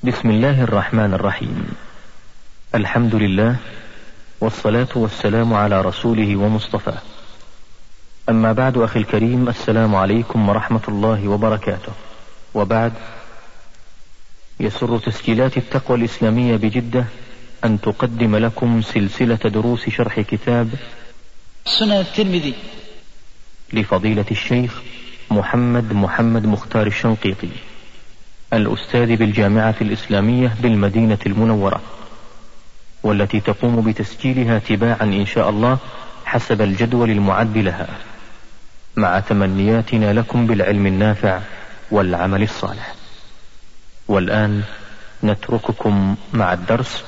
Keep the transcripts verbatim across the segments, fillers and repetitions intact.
بسم الله الرحمن الرحيم. الحمد لله والصلاة والسلام على رسوله ومصطفاه. أما بعد، أخي الكريم، السلام عليكم ورحمة الله وبركاته. وبعد، يسر تسجيلات التقوى الإسلامية بجدة أن تقدم لكم سلسلة دروس شرح كتاب سنن الترمذي لفضيلة الشيخ محمد محمد مختار الشنقيطي، الأستاذ بالجامعة الإسلامية بالمدينة المنورة، والتي تقوم بتسجيلها تباعا إن شاء الله حسب الجدول المعد لها، مع تمنياتنا لكم بالعلم النافع والعمل الصالح. والآن نترككم مع الدرس.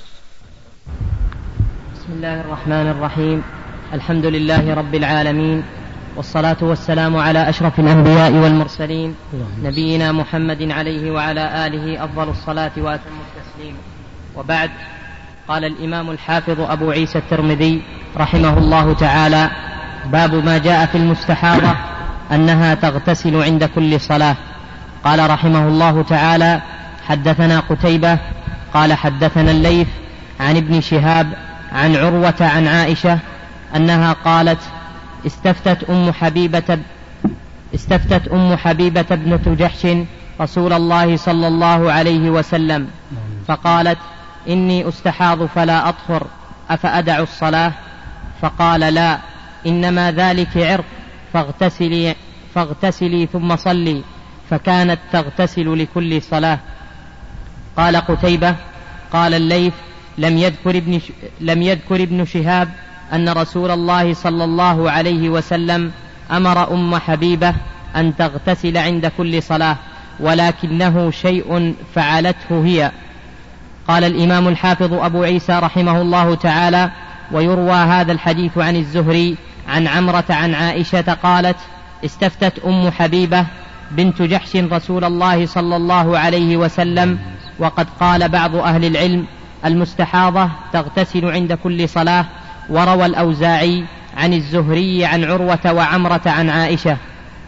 بسم الله الرحمن الرحيم. الحمد لله رب العالمين، والصلاة والسلام على أشرف الأنبياء والمرسلين، نبينا محمد عليه وعلى آله أفضل الصلاة وأتم التسليم. وبعد، قال الإمام الحافظ أبو عيسى الترمذي رحمه الله تعالى: باب ما جاء في المستحاضة أنها تغتسل عند كل صلاة. قال رحمه الله تعالى: حدثنا قتيبة قال حدثنا الليث عن ابن شهاب عن عروة عن عائشة أنها قالت: استفتت أم حبيبة استفتت أم حبيبة ابنة جحش رسول الله صلى الله عليه وسلم فقالت: إني أستحاض فلا أطهر، أفأدع الصلاة؟ فقال: لا، إنما ذلك عرق، فاغتسلي, فاغتسلي ثم صلي. فكانت تغتسل لكل صلاة. قال قتيبة: قال الليث: لم يذكر ابن, لم يذكر ابن شهاب أن رسول الله صلى الله عليه وسلم أمر أم حبيبة أن تغتسل عند كل صلاة، ولكنه شيء فعلته هي. قال الإمام الحافظ أبو عيسى رحمه الله تعالى: ويروى هذا الحديث عن الزهري عن عمرة عن عائشة قالت: استفتت أم حبيبة بنت جحش رسول الله صلى الله عليه وسلم. وقد قال بعض أهل العلم: المستحاضة تغتسل عند كل صلاة. وروى الأوزاعي عن الزهري عن عروة وعمرة عن عائشة.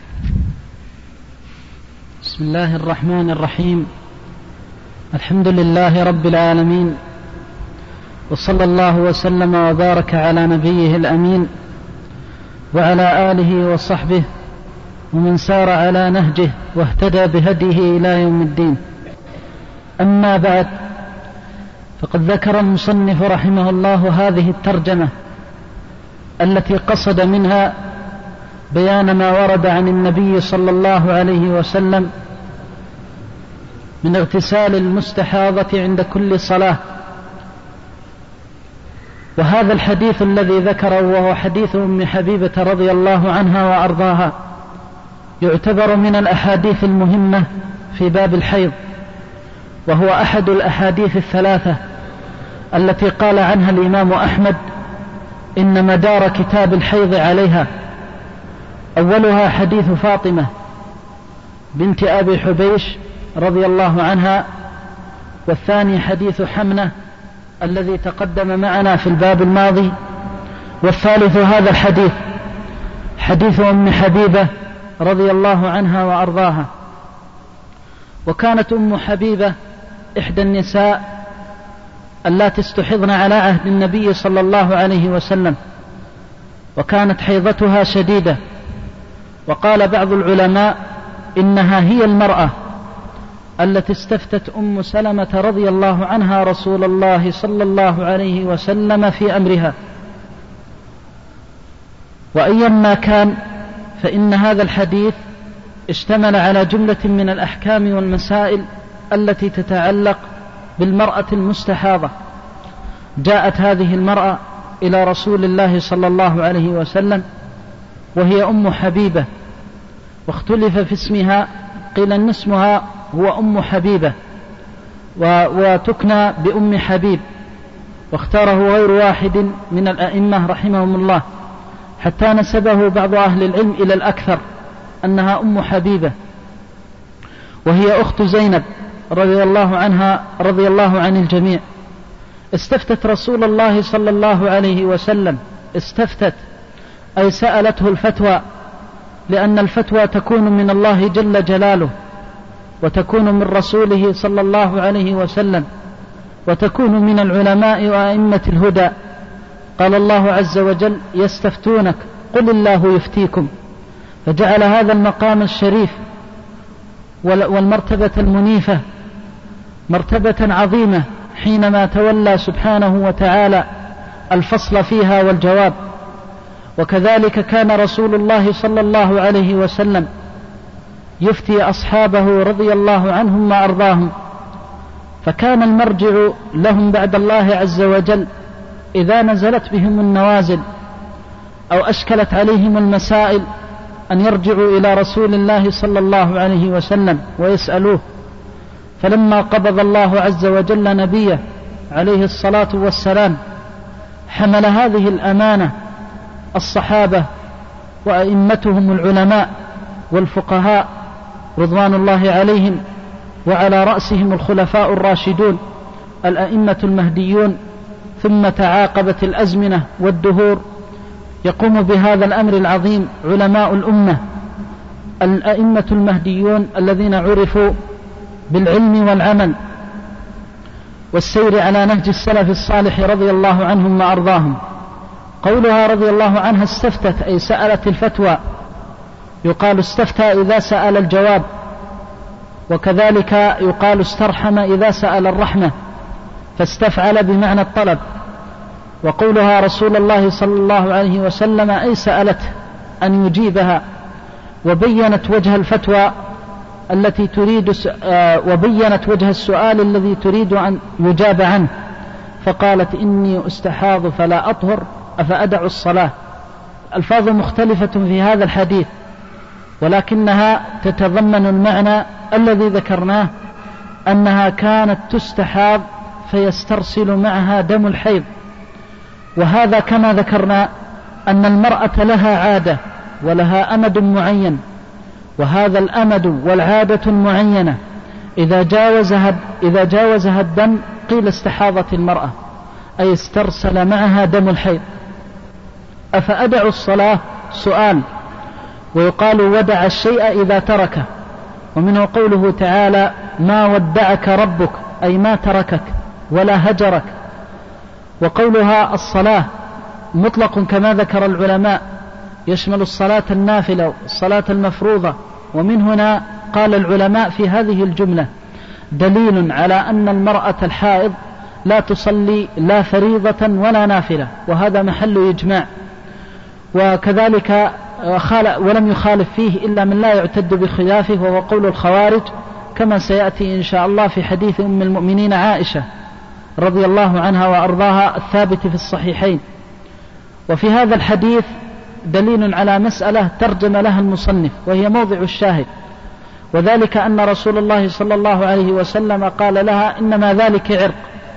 بسم الله الرحمن الرحيم. الحمد لله رب العالمين، وصلى الله وسلم وبارك على نبيه الأمين وعلى آله وصحبه ومن سار على نهجه واهتدى بهديه إلى يوم الدين. أما بعد، فقد ذكر المصنف رحمه الله هذه الترجمة التي قصد منها بيان ما ورد عن النبي صلى الله عليه وسلم من اغتسال المستحاضة عند كل صلاة. وهذا الحديث الذي ذكره وهو حديث أم حبيبة رضي الله عنها وأرضاها يعتبر من الأحاديث المهمة في باب الحيض، وهو أحد الأحاديث الثلاثة التي قال عنها الإمام أحمد إن مدار كتاب الحيض عليها. أولها حديث فاطمة بنت أبي حبيش رضي الله عنها، والثاني حديث حمنة الذي تقدم معنا في الباب الماضي، والثالث هذا الحديث حديث أم حبيبة رضي الله عنها وأرضاها. وكانت أم حبيبة إحدى النساء اللاتي استحضن على عهد النبي صلى الله عليه وسلم، وكانت حيضتها شديدة. وقال بعض العلماء إنها هي المرأة التي استفتت أم سلمة رضي الله عنها رسول الله صلى الله عليه وسلم في أمرها. وأيما كان، فإن هذا الحديث اشتمل على جملة من الأحكام والمسائل التي تتعلق بالمرأة المستحاضة. جاءت هذه المرأة إلى رسول الله صلى الله عليه وسلم وهي أم حبيبة، واختلف في اسمها، قيل أن اسمها هو أم حبيبة وتكنى بأم حبيب، واختاره غير واحد من الأئمة رحمهم الله، حتى نسبه بعض أهل العلم إلى الأكثر أنها أم حبيبة، وهي أخت زينب رضي الله عنها رضي الله عن الجميع. استفتت رسول الله صلى الله عليه وسلم، استفتت أي سألته الفتوى، لأن الفتوى تكون من الله جل جلاله، وتكون من رسوله صلى الله عليه وسلم، وتكون من العلماء وأئمة الهدى. قال الله عز وجل: يستفتونك قل الله يفتيكم. فجعل هذا المقام الشريف والمرتبة المنيفة مرتبة عظيمة حينما تولى سبحانه وتعالى الفصل فيها والجواب. وكذلك كان رسول الله صلى الله عليه وسلم يفتي أصحابه رضي الله عنهم وأرضاهم، فكان المرجع لهم بعد الله عز وجل إذا نزلت بهم النوازل أو أشكلت عليهم المسائل أن يرجعوا إلى رسول الله صلى الله عليه وسلم ويسألوه. فلما قبض الله عز وجل نبيه عليه الصلاة والسلام حمل هذه الأمانة الصحابة وأئمتهم العلماء والفقهاء رضوان الله عليهم، وعلى رأسهم الخلفاء الراشدون الأئمة المهديون. ثم تعاقبت الأزمنة والدهور يقوم بهذا الأمر العظيم علماء الأمة الأئمة المهديون الذين عرفوا بالعلم والعمل والسير على نهج السلف الصالح رضي الله عنهم وأرضاهم. قولها رضي الله عنها استفتت أي سألت الفتوى، يقال استفتى إذا سأل الجواب، وكذلك يقال استرحم إذا سأل الرحمة، فاستفعل بمعنى الطلب. وقولها رسول الله صلى الله عليه وسلم أي سألت أن يجيبها، وبينت وجه الفتوى التي تريد وبينت وجه السؤال الذي تريد أن يجاب عنه، فقالت: إني أستحاض فلا أطهر أفأدع الصلاة. ألفاظ مختلفة في هذا الحديث، ولكنها تتضمن المعنى الذي ذكرناه، أنها كانت تستحاض فيسترسل معها دم الحيض. وهذا كما ذكرنا أن المرأة لها عادة ولها أمد معين، وهذا الأمد والعادة المعينة إذا جاوزها, إذا جاوزها الدم قيل استحاضت المرأة، أي استرسل معها دم الحيض. أفأدع الصلاة سؤال، ويقال ودع الشيء إذا تركه، ومنه قوله تعالى: ما ودعك ربك، أي ما تركك ولا هجرك. وقولها الصلاة مطلق كما ذكر العلماء، يشمل الصلاة النافلة والصلاة المفروضة. ومن هنا قال العلماء في هذه الجملة دليل على أن المرأة الحائض لا تصلي لا فريضة ولا نافلة، وهذا محل إجماع. وكذلك ولم يخالف فيه إلا من لا يعتد بخلافه، وهو قول الخوارج، كما سيأتي إن شاء الله في حديث أم المؤمنين عائشة رضي الله عنها وأرضاها الثابت في الصحيحين. وفي هذا الحديث دليل على مسألة ترجم لها المصنف، وهي موضع الشاهد، وذلك أن رسول الله صلى الله عليه وسلم قال لها: إنما ذلك عرق،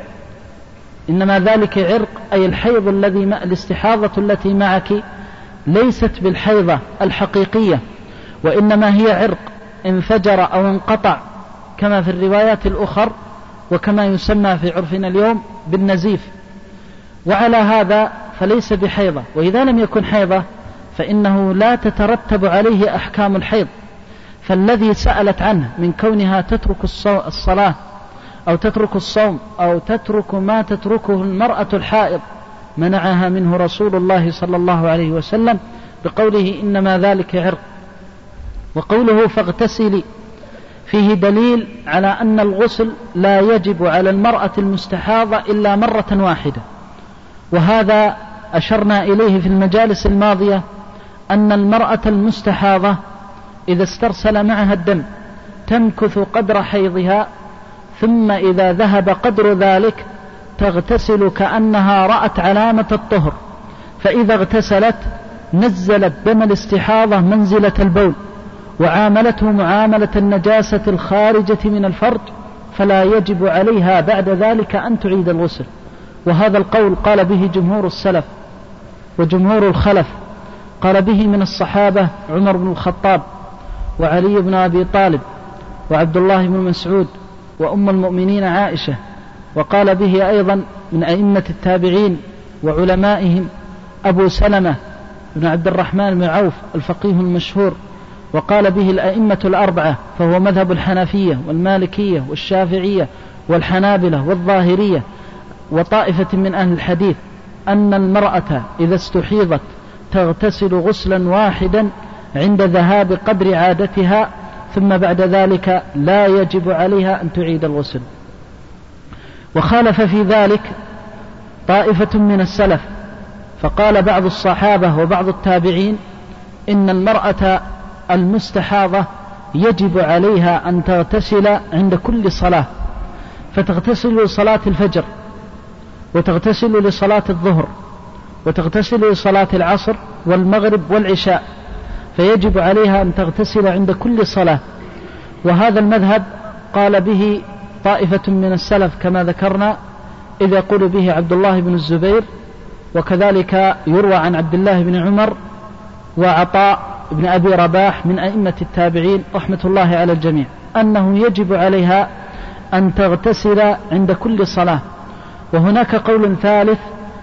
إنما ذلك عرق، أي الحيض الذي الاستحاضة التي معك ليست بالحيضة الحقيقية، وإنما هي عرق انفجر أو انقطع، كما في الروايات الأخر، وكما يسمى في عرفنا اليوم بالنزيف. وعلى هذا فليس بحيضة، وإذا لم يكن حيضة فإنه لا تترتب عليه أحكام الحيض. فالذي سألت عنه من كونها تترك الصلاة أو تترك الصوم أو تترك ما تتركه المرأة الحائض منعها منه رسول الله صلى الله عليه وسلم بقوله: إنما ذلك عرق. وقوله فاغتسلي فيه دليل على أن الغسل لا يجب على المرأة المستحاضة إلا مرة واحدة، وهذا أشرنا إليه في المجالس الماضية، أن المرأة المستحاضة إذا استرسل معها الدم تمكث قدر حيضها، ثم إذا ذهب قدر ذلك تغتسل كأنها رأت علامة الطهر، فإذا اغتسلت نزلت دم الاستحاضة منزلة البول، وعاملته معاملة النجاسة الخارجة من الفرج، فلا يجب عليها بعد ذلك أن تعيد الغسل. وهذا القول قال به جمهور السلف وجمهور الخلف، قال به من الصحابة عمر بن الخطاب وعلي بن أبي طالب وعبد الله بن مسعود وأم المؤمنين عائشة، وقال به أيضا من أئمة التابعين وعلمائهم أبو سلمة بن عبد الرحمن بن عوف الفقيه المشهور، وقال به الأئمة الأربعة، فهو مذهب الحنفية والمالكية والشافعية والحنابلة والظاهرية وطائفة من أهل الحديث، أن المرأة إذا استحيضت تغتسل غسلا واحدا عند ذهاب قدر عادتها، ثم بعد ذلك لا يجب عليها أن تعيد الغسل. وخالف في ذلك طائفة من السلف، فقال بعض الصحابة وبعض التابعين إن المرأة المستحاضة يجب عليها أن تغتسل عند كل صلاة، فتغتسل لصلاة الفجر، وتغتسل لصلاة الظهر، وتغتسل لصلاة العصر والمغرب والعشاء، فيجب عليها أن تغتسل عند كل صلاة. وهذا المذهب قال به طائفة من السلف كما ذكرنا، إذ يقول به عبد الله بن الزبير، وكذلك يروى عن عبد الله بن عمر وعطاء بن أبي رباح من أئمة التابعين رحمة الله على الجميع، أنه يجب عليها أن تغتسل عند كل صلاة. وهناك قول ثالث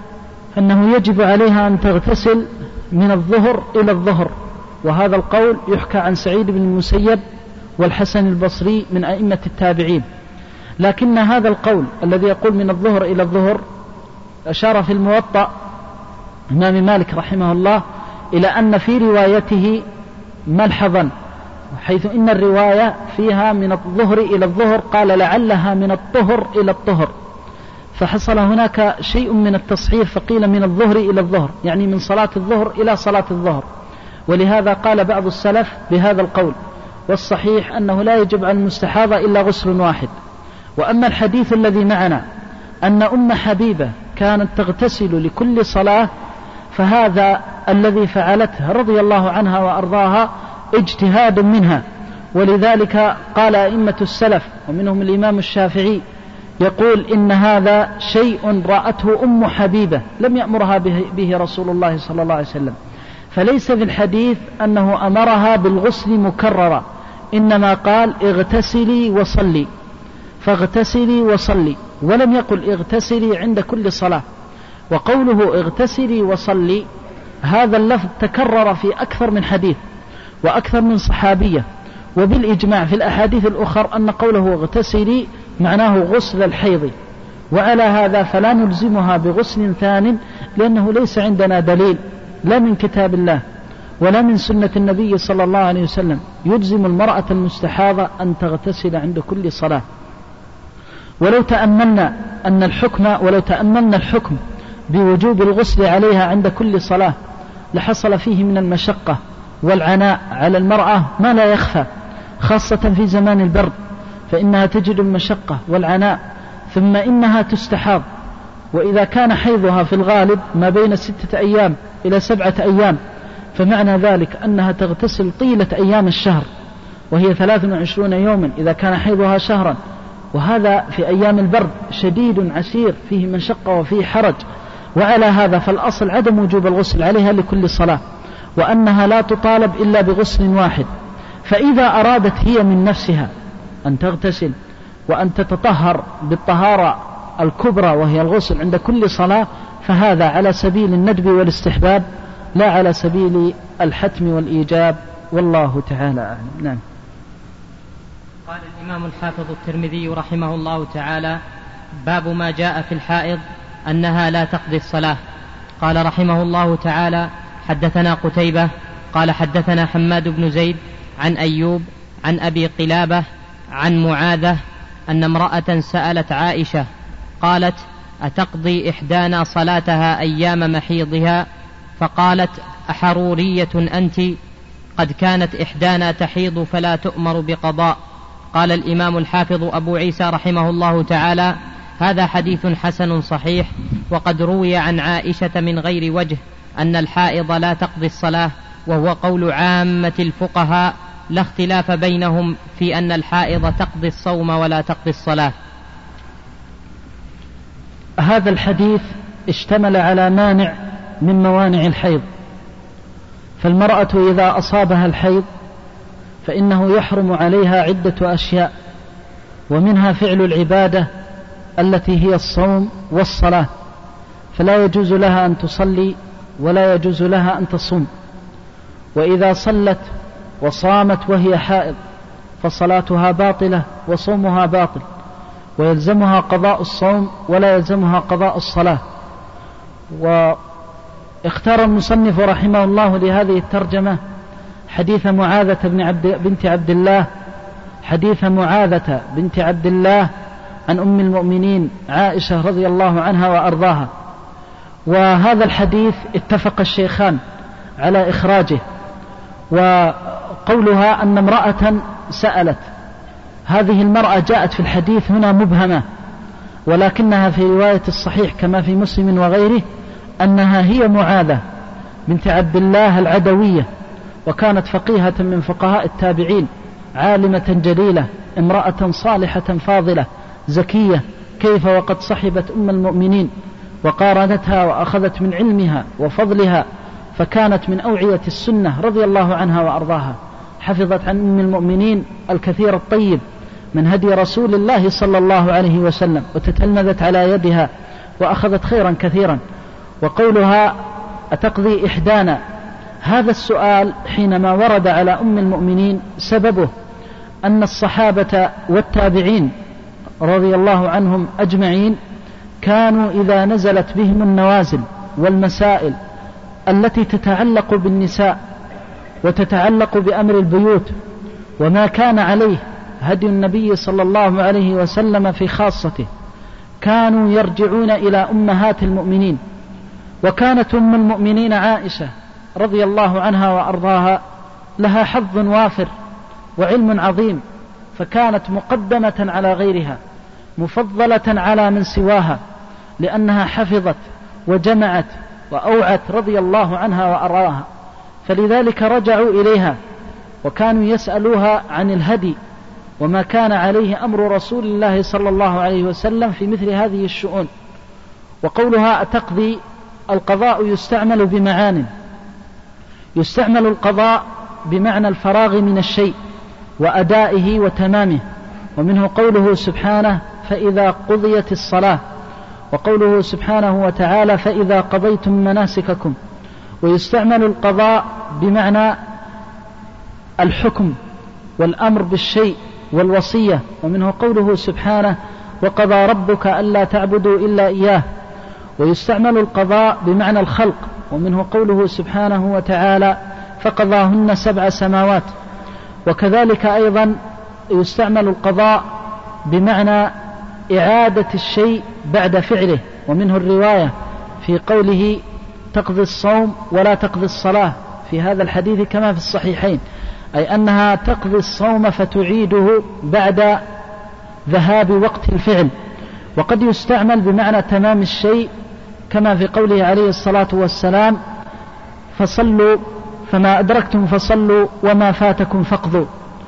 أنه يجب عليها أن تغتسل من الظهر إلى الظهر، وهذا القول يحكى عن سعيد بن المسيب والحسن البصري من أئمة التابعين. لكن هذا القول الذي يقول من الظهر إلى الظهر أشار في الموطأ إمام مالك رحمه الله إلى أن في روايته ملحظا، حيث إن الرواية فيها من الظهر إلى الظهر، قال لعلها من الطهر إلى الطهر، فحصل هناك شيء من التصحيح، فقيل من الظهر إلى الظهر، يعني من صلاة الظهر إلى صلاة الظهر. ولهذا قال بعض السلف بهذا القول، والصحيح أنه لا يجب على المستحاضة إلا غسل واحد. وأما الحديث الذي معنا أن أم حبيبة كانت تغتسل لكل صلاة، فهذا الذي فعلته رضي الله عنها وأرضاها اجتهاد منها، ولذلك قال أئمة السلف ومنهم الإمام الشافعي يقول إن هذا شيء رأته أم حبيبة لم يأمرها به, به رسول الله صلى الله عليه وسلم، فليس في الحديث أنه أمرها بالغسل مكررا، إنما قال اغتسلي وصلي، فاغتسلي وصلي، ولم يقل اغتسلي عند كل صلاة. وقوله اغتسلي وصلي هذا اللفظ تكرر في أكثر من حديث وأكثر من صحابية، وبالإجماع في الأحاديث الأخرى أن قوله اغتسلي معناه غسل الحيض. وعلى هذا فلا نلزمها بغسل ثان، لأنه ليس عندنا دليل لا من كتاب الله ولا من سنة النبي صلى الله عليه وسلم يلزم المرأة المستحاضة أن تغتسل عند كل صلاة. ولو تأملنا أن الحكم ولو تأملنا الحكم بوجوب الغسل عليها عند كل صلاة لحصل فيه من المشقة والعناء على المرأة ما لا يخفى، خاصة في زمان البرد، فإنها تجد المشقة والعناء، ثم إنها تستحاض، وإذا كان حيضها في الغالب ما بين ستة أيام إلى سبعة أيام، فمعنى ذلك أنها تغتسل طيلة أيام الشهر، وهي ثلاث وعشرون يوما إذا كان حيضها شهرا، وهذا في أيام البرد شديد عسير فيه مشقة وفيه حرج. وعلى هذا فالأصل عدم وجوب الغسل عليها لكل صلاة، وأنها لا تطالب إلا بغسل واحد. فإذا أرادت هي من نفسها أن تغتسل وأن تتطهر بالطهارة الكبرى وهي الغسل عند كل صلاة، فهذا على سبيل الندب والاستحباب لا على سبيل الحتم والإيجاب، والله تعالى أعلم. نعم. قال الإمام الحافظ الترمذي رحمه الله تعالى: باب ما جاء في الحائض أنها لا تقضي الصلاة. قال رحمه الله تعالى: حدثنا قتيبة قال حدثنا حماد بن زيد عن أيوب عن أبي قلابة عن معاذة أن امرأة سألت عائشة قالت: أتقضي إحدانا صلاتها أيام محيضها؟ فقالت: أحرورية أنت؟ قد كانت إحدانا تحيض فلا تؤمر بقضاء. قال الإمام الحافظ أبو عيسى رحمه الله تعالى: هذا حديث حسن صحيح، وقد روي عن عائشة من غير وجه أن الحائض لا تقضي الصلاة، وهو قول عامة الفقهاء، لا اختلاف بينهم في أن الحائض تقضي الصوم ولا تقضي الصلاة. هذا الحديث اشتمل على مانع من موانع الحيض، فالمرأة إذا أصابها الحيض فإنه يحرم عليها عدة أشياء، ومنها فعل العبادة التي هي الصوم والصلاة، فلا يجوز لها أن تصلي ولا يجوز لها أن تصوم. وإذا صلت وصامت وهي حائض فصلاتها باطلة وصومها باطل، ويلزمها قضاء الصوم ولا يلزمها قضاء الصلاة. واختار المصنف رحمه الله لهذه الترجمة حديث معاذة بن عبد بنت عبد الله حديث معاذة بنت عبد الله عن أم المؤمنين عائشة رضي الله عنها وأرضاها. وهذا الحديث اتفق الشيخان على إخراجه. وقولها أن امرأة سألت، هذه المرأة جاءت في الحديث هنا مبهمة، ولكنها في رواية الصحيح كما في مسلم وغيره أنها هي معاذة بنت عبد الله العدوية، وكانت فقيهة من فقهاء التابعين، عالمة جليلة، امرأة صالحة فاضلة زكية، كيف وقد صحبت أم المؤمنين وقارنتها وأخذت من علمها وفضلها، فكانت من أوعية السنة رضي الله عنها وأرضاها، حفظت عن أم المؤمنين الكثير الطيب من هدي رسول الله صلى الله عليه وسلم، وتتلمذت على يدها وأخذت خيرا كثيرا. وقولها أتقضي إحدانا، هذا السؤال حينما ورد على أم المؤمنين سببه أن الصحابة والتابعين رضي الله عنهم أجمعين كانوا إذا نزلت بهم النوازل والمسائل التي تتعلق بالنساء وتتعلق بأمر البيوت وما كان عليه هدي النبي صلى الله عليه وسلم في خاصته، كانوا يرجعون إلى أمهات المؤمنين. وكانت أم المؤمنين عائشة رضي الله عنها وأرضاها لها حظ وافر وعلم عظيم، فكانت مقدمة على غيرها، مفضلة على من سواها، لأنها حفظت وجمعت وأوعت رضي الله عنها وأرضاها، فلذلك رجعوا إليها وكانوا يسألوها عن الهدي وما كان عليه أمر رسول الله صلى الله عليه وسلم في مثل هذه الشؤون. وقولها أتقضي، القضاء يستعمل بمعان، يستعمل القضاء بمعنى الفراغ من الشيء وأدائه وتمامه، ومنه قوله سبحانه فإذا قضيت الصلاة، وقوله سبحانه وتعالى فإذا قضيتم مناسككم. ويستعمل القضاء بمعنى الحكم والأمر بالشيء والوصية، ومنه قوله سبحانه وقضى ربك ألا تعبدوا إلا إياه. ويستعمل القضاء بمعنى الخلق، ومنه قوله سبحانه وتعالى فقضاهن سبع سماوات. وكذلك أيضا يستعمل القضاء بمعنى إعادة الشيء بعد فعله، ومنه الرواية في قوله تقضي الصوم ولا تقضي الصلاة في هذا الحديث كما في الصحيحين، أي أنها تقضي الصوم فتعيده بعد ذهاب وقت الفعل. وقد يستعمل بمعنى تمام الشيء كما في قوله عليه الصلاة والسلام فصلوا فما أدركتم فصلوا وما فاتكم فاقضوا.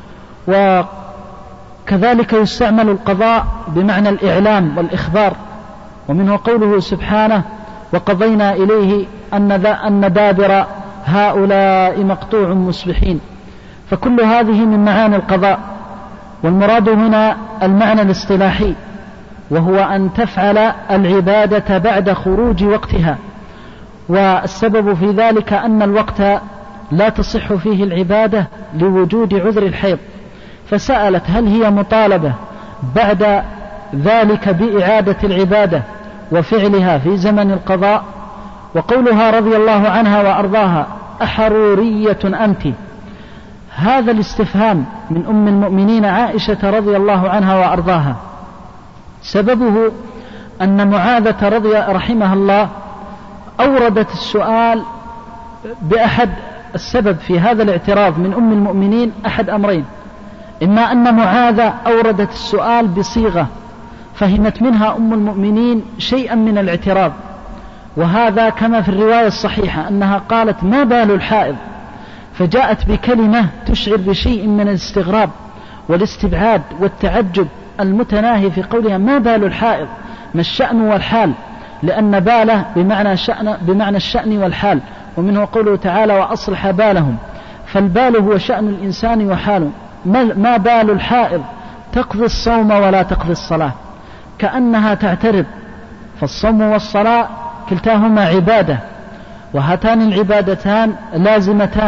وكذلك يستعمل القضاء بمعنى الإعلام والإخبار، ومنه قوله سبحانه وقضينا إليه أن دابر هؤلاء مقطوع مصبحين. فكل هذه من معاني القضاء. والمراد هنا المعنى الاصطلاحي، وهو أن تفعل العبادة بعد خروج وقتها. والسبب في ذلك أن الوقت لا تصح فيه العبادة لوجود عذر الحيض، فسألت هل هي مطالبة بعد ذلك بإعادة العبادة وفعلها في زمن القضاء. وقولها رضي الله عنها وأرضاها أحرورية أنت، هذا الاستفهام من أم المؤمنين عائشة رضي الله عنها وأرضاها سببه أن معاذة رضي رحمها الله أوردت السؤال بأحد السبب في هذا الاعتراض من أم المؤمنين أحد أمرين: إما أن معاذة أوردت السؤال بصيغة فهمت منها أم المؤمنين شيئا من الاعتراض، وهذا كما في الرواية الصحيحة أنها قالت ما بال الحائض، فجاءت بكلمة تشعر بشيء من الاستغراب والاستبعاد والتعجب المتناهي في قولها ما بال الحائض، ما الشأن والحال، لأن باله بمعنى, شأن بمعنى الشأن والحال، ومنه قوله تعالى وأصلح بالهم، فالبال هو شأن الإنسان وحاله. ما بال الحائض تقضي الصوم ولا تقضي الصلاة، كأنها تعترض، فالصوم والصلاة كلتاهما عبادة، وهاتان العبادتان لازمتان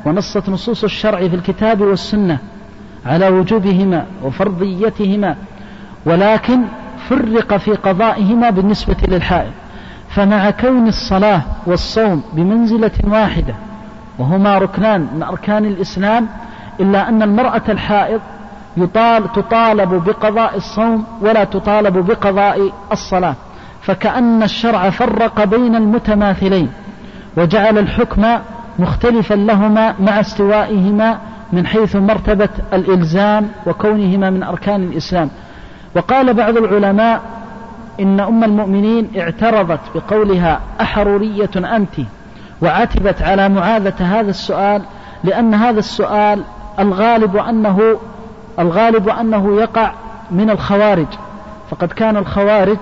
ونصت نصوص الشرع في الكتاب والسنة على وجوبهما وفرضيتهما، ولكن فرق في قضائهما بالنسبة للحائض. فمع كون الصلاة والصوم بمنزلة واحدة وهما ركنان من أركان الإسلام، إلا أن المرأة الحائض يطال تطالب بقضاء الصوم ولا تطالب بقضاء الصلاة، فكأن الشرع فرق بين المتماثلين وجعل الحكم مختلفا لهما مع استوائهما من حيث مرتبة الإلزام وكونهما من أركان الإسلام. وقال بعض العلماء إن أم المؤمنين اعترضت بقولها أحرورية أنت، وعتبت على معاذة هذا السؤال، لأن هذا السؤال الغالب أنه الغالب أنه يقع من الخوارج، فقد كان الخوارج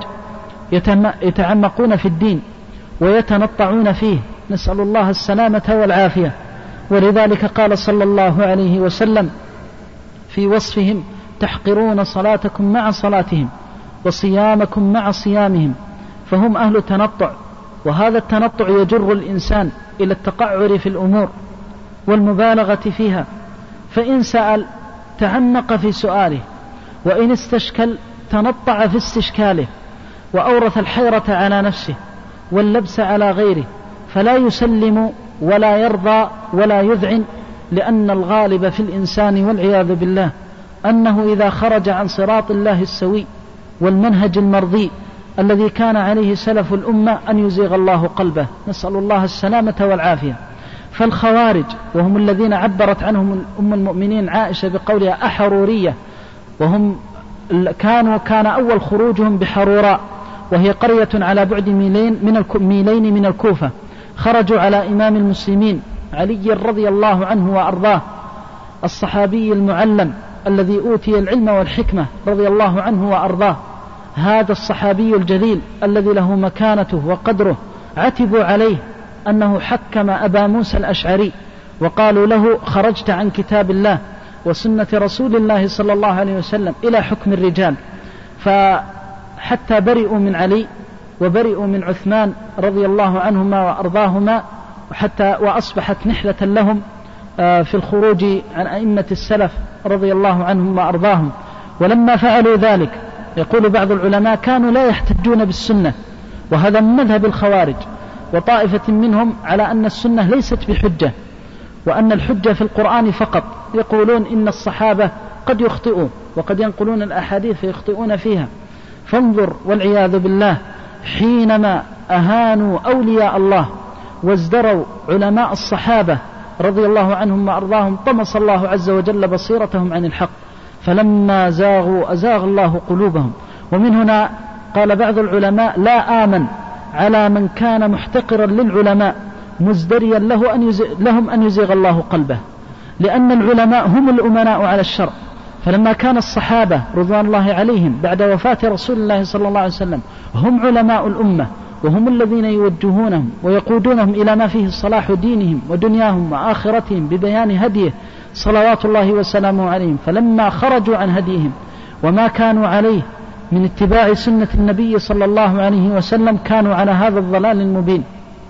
يتعمقون في الدين ويتنطعون فيه، نسأل الله السلامة والعافية. ولذلك قال صلى الله عليه وسلم في وصفهم: تحقرون صلاتكم مع صلاتهم وصيامكم مع صيامهم. فهم أهل تنطع، وهذا التنطع يجر الإنسان إلى التقعر في الأمور والمبالغة فيها، فإن سأل تعمق في سؤاله، وإن استشكل تنطع في استشكاله، وأورث الحيرة على نفسه واللبس على غيره، فلا يسلم ولا يرضى ولا يذعن، لأن الغالب في الإنسان والعياذ بالله أنه إذا خرج عن صراط الله السوي والمنهج المرضي الذي كان عليه سلف الأمة أن يزيغ الله قلبه، نسأل الله السلامة والعافية. فالخوارج وهم الذين عبرت عنهم أم المؤمنين عائشة بقولها أحرورية، وهم كانوا كان أول خروجهم بحروراء، وهي قرية على بعد ميلين من ميلين من الكوفة، خرجوا على إمام المسلمين علي رضي الله عنه وأرضاه، الصحابي المعلم الذي أوتي العلم والحكمة رضي الله عنه وأرضاه. هذا الصحابي الجليل الذي له مكانته وقدره، عتبوا عليه أنه حكم أبا موسى الأشعري، وقالوا له: خرجت عن كتاب الله وسنة رسول الله صلى الله عليه وسلم إلى حكم الرجال. فحتى برئوا من علي وبرئوا من عثمان رضي الله عنهما وأرضاهما، وحتى وأصبحت نحلة لهم في الخروج عن أئمة السلف رضي الله عنهم وأرضاهم. ولما فعلوا ذلك، يقول بعض العلماء، كانوا لا يحتجون بالسنة، وهذا من مذهب الخوارج، وطائفة منهم على أن السنة ليست بحجة، وأن الحجة في القرآن فقط. يقولون إن الصحابة قد يخطئون وقد ينقلون الأحاديث فيخطئون فيها. فانظر والعياذ بالله، حينما أهانوا أولياء الله وازدروا علماء الصحابة رضي الله عنهم وأرضاهم، طمس الله عز وجل بصيرتهم عن الحق، فلما زاغوا أزاغ الله قلوبهم. ومن هنا قال بعض العلماء: لا آمن على من كان محتقرا للعلماء مزدريا له أن لهم أن يزيغ الله قلبه، لأن العلماء هم الأمناء على الشرع. فلما كان الصحابة رضوان الله عليهم بعد وفاة رسول الله صلى الله عليه وسلم هم علماء الأمة، وهم الذين يوجهونهم ويقودونهم إلى ما فيه صلاح دينهم ودنياهم وآخرتهم ببيان هديه صلوات الله وسلامه عليهم، فلما خرجوا عن هديهم وما كانوا عليه من اتباع سنة النبي صلى الله عليه وسلم، كانوا على هذا الضلال المبين.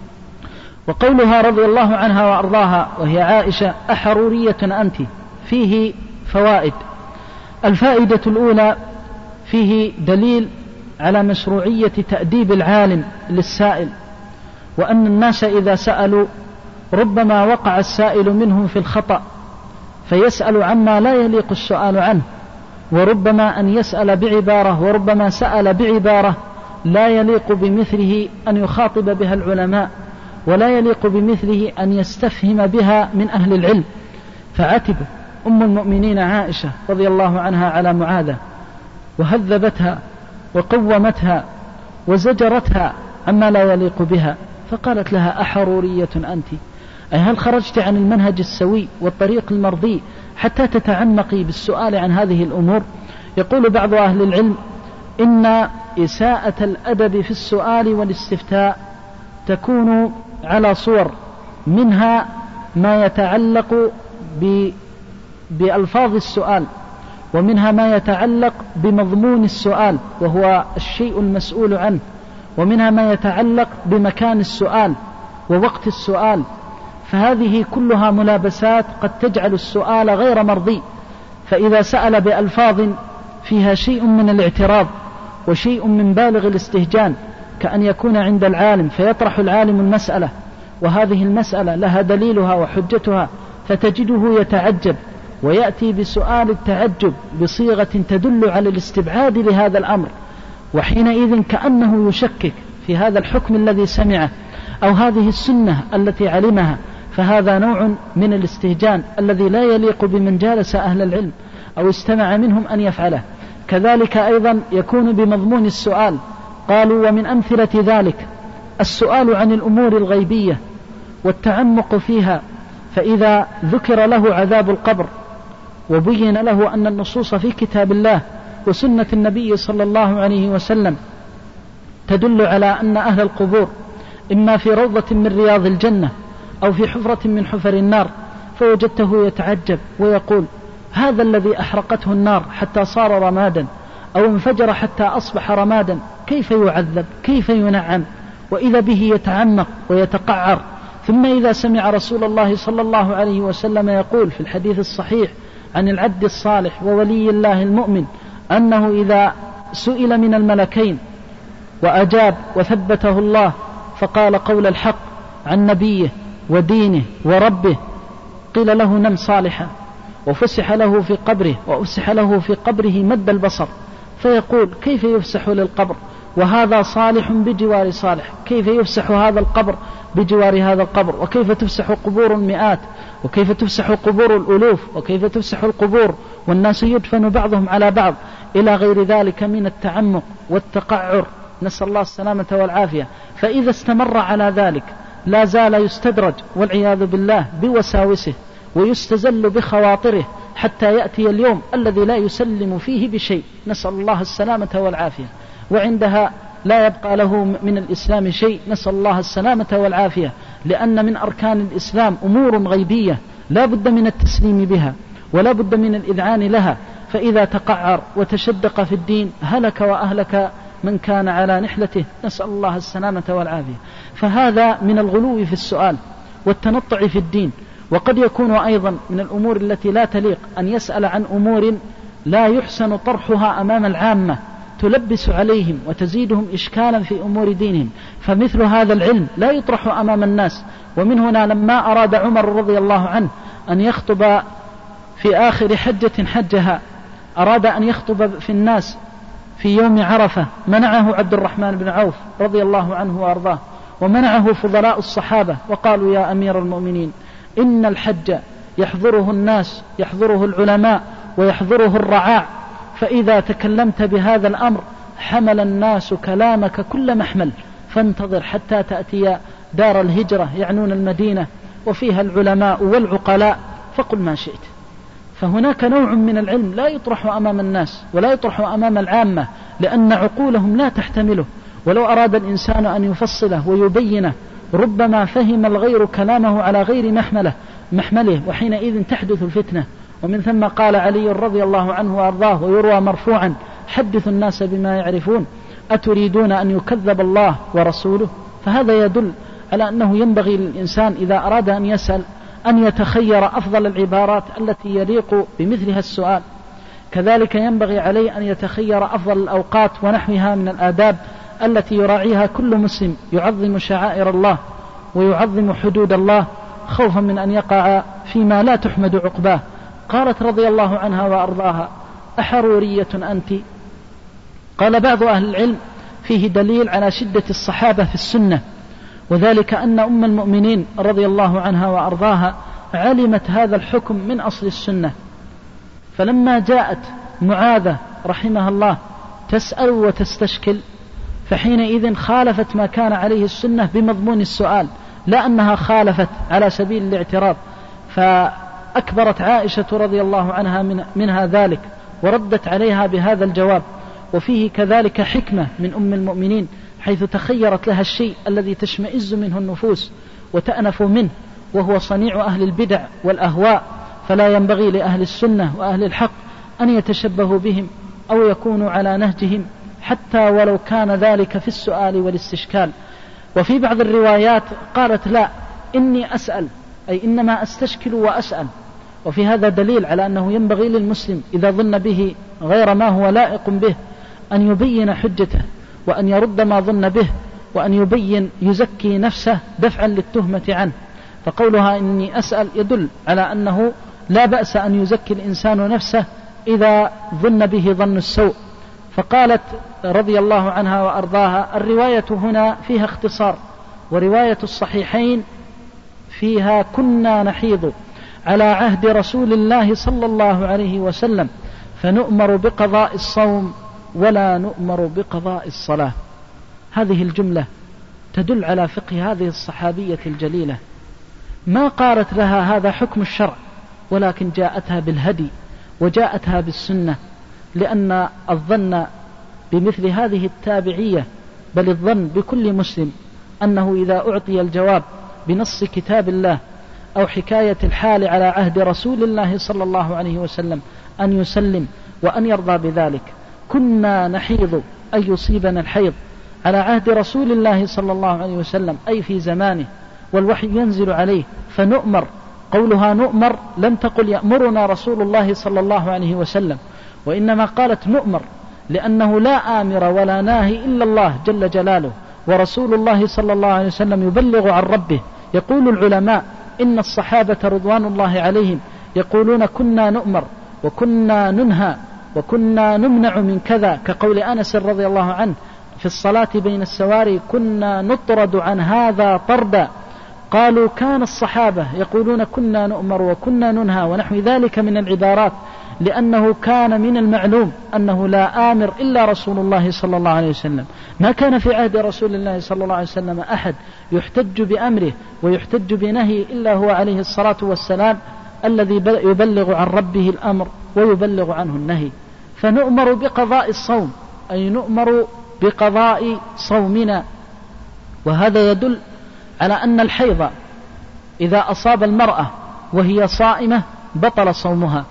وقولها رضي الله عنها وأرضاها وهي عائشة: أحرورية أنت، فيه فوائد. الفائدة الأولى: فيه دليل على مشروعية تأديب العالم للسائل، وأن الناس إذا سألوا ربما وقع السائل منهم في الخطأ فيسأل عما لا يليق السؤال عنه، وربما أن يسأل بعبارة وربما سأل بعبارة لا يليق بمثله أن يخاطب بها العلماء، ولا يليق بمثله أن يستفهم بها من أهل العلم. فعتب أم المؤمنين عائشة رضي الله عنها على معاذة، وهذبتها وقومتها وزجرتها عما لا يليق بها، فقالت لها: أحرورية أنت، أي هل خرجت عن المنهج السوي والطريق المرضي حتى تتعمقي بالسؤال عن هذه الأمور؟ يقول بعض أهل العلم: إن إساءة الأدب في السؤال والاستفتاء تكون على صور، منها ما يتعلق بألفاظ السؤال، ومنها ما يتعلق بمضمون السؤال وهو الشيء المسؤول عنه، ومنها ما يتعلق بمكان السؤال ووقت السؤال. فهذه كلها ملابسات قد تجعل السؤال غير مرضي. فإذا سأل بألفاظ فيها شيء من الاعتراض وشيء من بالغ الاستهجان، كأن يكون عند العالم فيطرح العالم المسألة وهذه المسألة لها دليلها وحجتها، فتجده يتعجب ويأتي بسؤال التعجب بصيغة تدل على الاستبعاد لهذا الأمر، وحينئذ كأنه يشكك في هذا الحكم الذي سمعه أو هذه السنة التي علمها، فهذا نوع من الاستهجان الذي لا يليق بمن جالس أهل العلم أو استمع منهم أن يفعله. كذلك أيضا يكون بمضمون السؤال. قالوا ومن أمثلة ذلك السؤال عن الأمور الغيبية والتعمق فيها، فإذا ذكر له عذاب القبر وبين له أن النصوص في كتاب الله وسنة النبي صلى الله عليه وسلم تدل على أن أهل القبور إما في روضة من رياض الجنة أو في حفرة من حفر النار، فوجدته يتعجب ويقول هذا الذي أحرقته النار حتى صار رمادا أو انفجر حتى أصبح رمادا كيف يعذب كيف ينعم؟ وإذا به يتعمق ويتقعر. ثم إذا سمع رسول الله صلى الله عليه وسلم يقول في الحديث الصحيح عن العبد الصالح وولي الله المؤمن أنه إذا سئل من الملكين وأجاب وثبته الله فقال قول الحق عن نبيه ودينه وربه قيل له نم صالحا، وفسح له في قبره وأفسح له في قبره مد البصر، فيقول كيف يفسح للقبر وهذا صالح بجوار صالح، كيف يفسح هذا القبر بجوار هذا القبر، وكيف تفسح قبور المئات، وكيف تفسح قبور الألوف، وكيف تفسح القبور والناس يدفن بعضهم على بعض، إلى غير ذلك من التعمق والتقعر، نسأل الله السلامة والعافية. فإذا استمر على ذلك لا زال يستدرج والعياذ بالله بوساوسه ويستزل بخواطره حتى يأتي اليوم الذي لا يسلم فيه بشيء، نسأل الله السلامة والعافية، وعندها لا يبقى له من الإسلام شيء، نسأل الله السلامة والعافية، لأن من أركان الإسلام أمور غيبية لا بد من التسليم بها ولا بد من الإذعان لها. فإذا تقعر وتشدق في الدين هلك وأهلك من كان على نحلته، نسأل الله السلامة والعافية. فهذا من الغلو في السؤال والتنطع في الدين. وقد يكون أيضا من الأمور التي لا تليق أن يسأل عن أمور لا يحسن طرحها أمام العامة تلبس عليهم وتزيدهم إشكالا في أمور دينهم، فمثل هذا العلم لا يطرح أمام الناس. ومن هنا لما أراد عمر رضي الله عنه أن يخطب في آخر حجة حجها، أراد أن يخطب في الناس في يوم عرفة، منعه عبد الرحمن بن عوف رضي الله عنه وأرضاه، ومنعه فضلاء الصحابة وقالوا يا أمير المؤمنين إن الحج يحضره الناس، يحضره العلماء ويحضره الرعاع، فإذا تكلمت بهذا الأمر حمل الناس كلامك كل محمل، فانتظر حتى تأتي دار الهجرة يعنون المدينة وفيها العلماء والعقلاء فقل ما شئت. فهناك نوع من العلم لا يطرح أمام الناس ولا يطرح أمام العامة لأن عقولهم لا تحتمله، ولو أراد الإنسان أن يفصله ويبينه ربما فهم الغير كلامه على غير محمله محمله وحينئذ تحدث الفتنة. ومن ثم قال علي رضي الله عنه وأرضاه ويروى مرفوعا حدثوا الناس بما يعرفون أتريدون أن يكذب الله ورسوله؟ فهذا يدل على أنه ينبغي للإنسان إذا أراد أن يسأل أن يتخير أفضل العبارات التي يليق بمثلها السؤال. كذلك ينبغي عليه أن يتخير أفضل الأوقات ونحوها من الآداب التي يراعيها كل مسلم يعظم شعائر الله ويعظم حدود الله خوفا من أن يقع فيما لا تحمد عقباه. قالت رضي الله عنها وأرضاها أحرورية أنت؟ قال بعض أهل العلم فيه دليل على شدة الصحابة في السنة، وذلك أن أم المؤمنين رضي الله عنها وأرضاها علمت هذا الحكم من أصل السنة، فلما جاءت معاذة رحمها الله تسأل وتستشكل فحينئذ خالفت ما كان عليه السنة بمضمون السؤال، لا أنها خالفت على سبيل الاعتراض. فأكبرت عائشة رضي الله عنها من منها ذلك وردت عليها بهذا الجواب. وفيه كذلك حكمة من أم المؤمنين حيث تخيرت لها الشيء الذي تشمئز منه النفوس وتأنف منه، وهو صنيع أهل البدع والأهواء، فلا ينبغي لأهل السنة وأهل الحق أن يتشبهوا بهم أو يكونوا على نهجهم حتى ولو كان ذلك في السؤال والاستشكال. وفي بعض الروايات قالت لا إني أسأل أي إنما أستشكل وأسأل. وفي هذا دليل على أنه ينبغي للمسلم إذا ظن به غير ما هو لائق به أن يبين حجته، وأن يرد ما ظن به، وأن يبين يزكي نفسه دفعا للتهمة عنه. فقولها إني أسأل يدل على أنه لا بأس أن يزكي الإنسان نفسه إذا ظن به ظن السوء. فقالت رضي الله عنها وأرضاها: الرواية هنا فيها اختصار، ورواية الصحيحين فيها كنا نحيض على عهد رسول الله صلى الله عليه وسلم فنؤمر بقضاء الصوم ولا نؤمر بقضاء الصلاة. هذه الجملة تدل على فقه هذه الصحابية الجليلة، ما قالت لها هذا حكم الشرع، ولكن جاءتها بالهدي وجاءتها بالسنة، لأن الظن بمثل هذه التابعية، بل الظن بكل مسلم، أنه إذا أعطي الجواب بنص كتاب الله أو حكاية الحال على عهد رسول الله صلى الله عليه وسلم أن يسلم وأن يرضى بذلك. كنا نحيض أي يصيبنا الحيض على عهد رسول الله صلى الله عليه وسلم، أي في زمانه، والوحي ينزل عليه فنؤمر. قولها نؤمر لم تقل يأمرنا رسول الله صلى الله عليه وسلم، وإنما قالت نؤمر لأنه لا آمر ولا ناهي إلا الله جل جلاله، ورسول الله صلى الله عليه وسلم يبلغ عن ربه. يقول العلماء إن الصحابة رضوان الله عليهم يقولون كنا نؤمر وكنا ننهى وكنا نمنع من كذا، كقول أنس رضي الله عنه في الصلاة بين السواري: كنا نطرد عن هذا طردا. قالوا كان الصحابة يقولون كنا نؤمر وكنا ننهى ونحو ذلك من العبارات، لأنه كان من المعلوم أنه لا آمر إلا رسول الله صلى الله عليه وسلم. ما كان في عهد رسول الله صلى الله عليه وسلم أحد يحتج بأمره ويحتج بنهي إلا هو عليه الصلاة والسلام، الذي يبلغ عن ربه الأمر ويبلغ عنه النهي. فنؤمر بقضاء الصوم أي نؤمر بقضاء صومنا. وهذا يدل على أن الحيض إذا أصاب المرأة وهي صائمة بطل صومها،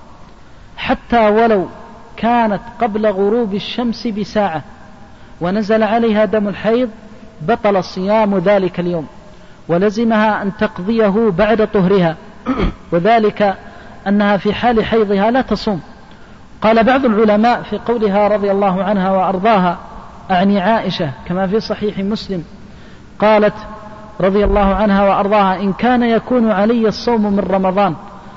حتى ولو كانت قبل غروب الشمس بساعة ونزل عليها دم الحيض بطل صيام ذلك اليوم، ولزمها أن تقضيه بعد طهرها، وذلك أنها في حال حيضها لا تصوم. قال بعض العلماء في قولها رضي الله عنها وأرضاها، أعني عائشة كما في صحيح مسلم، قالت رضي الله عنها وأرضاها: إن كان يكون علي الصوم من رمضان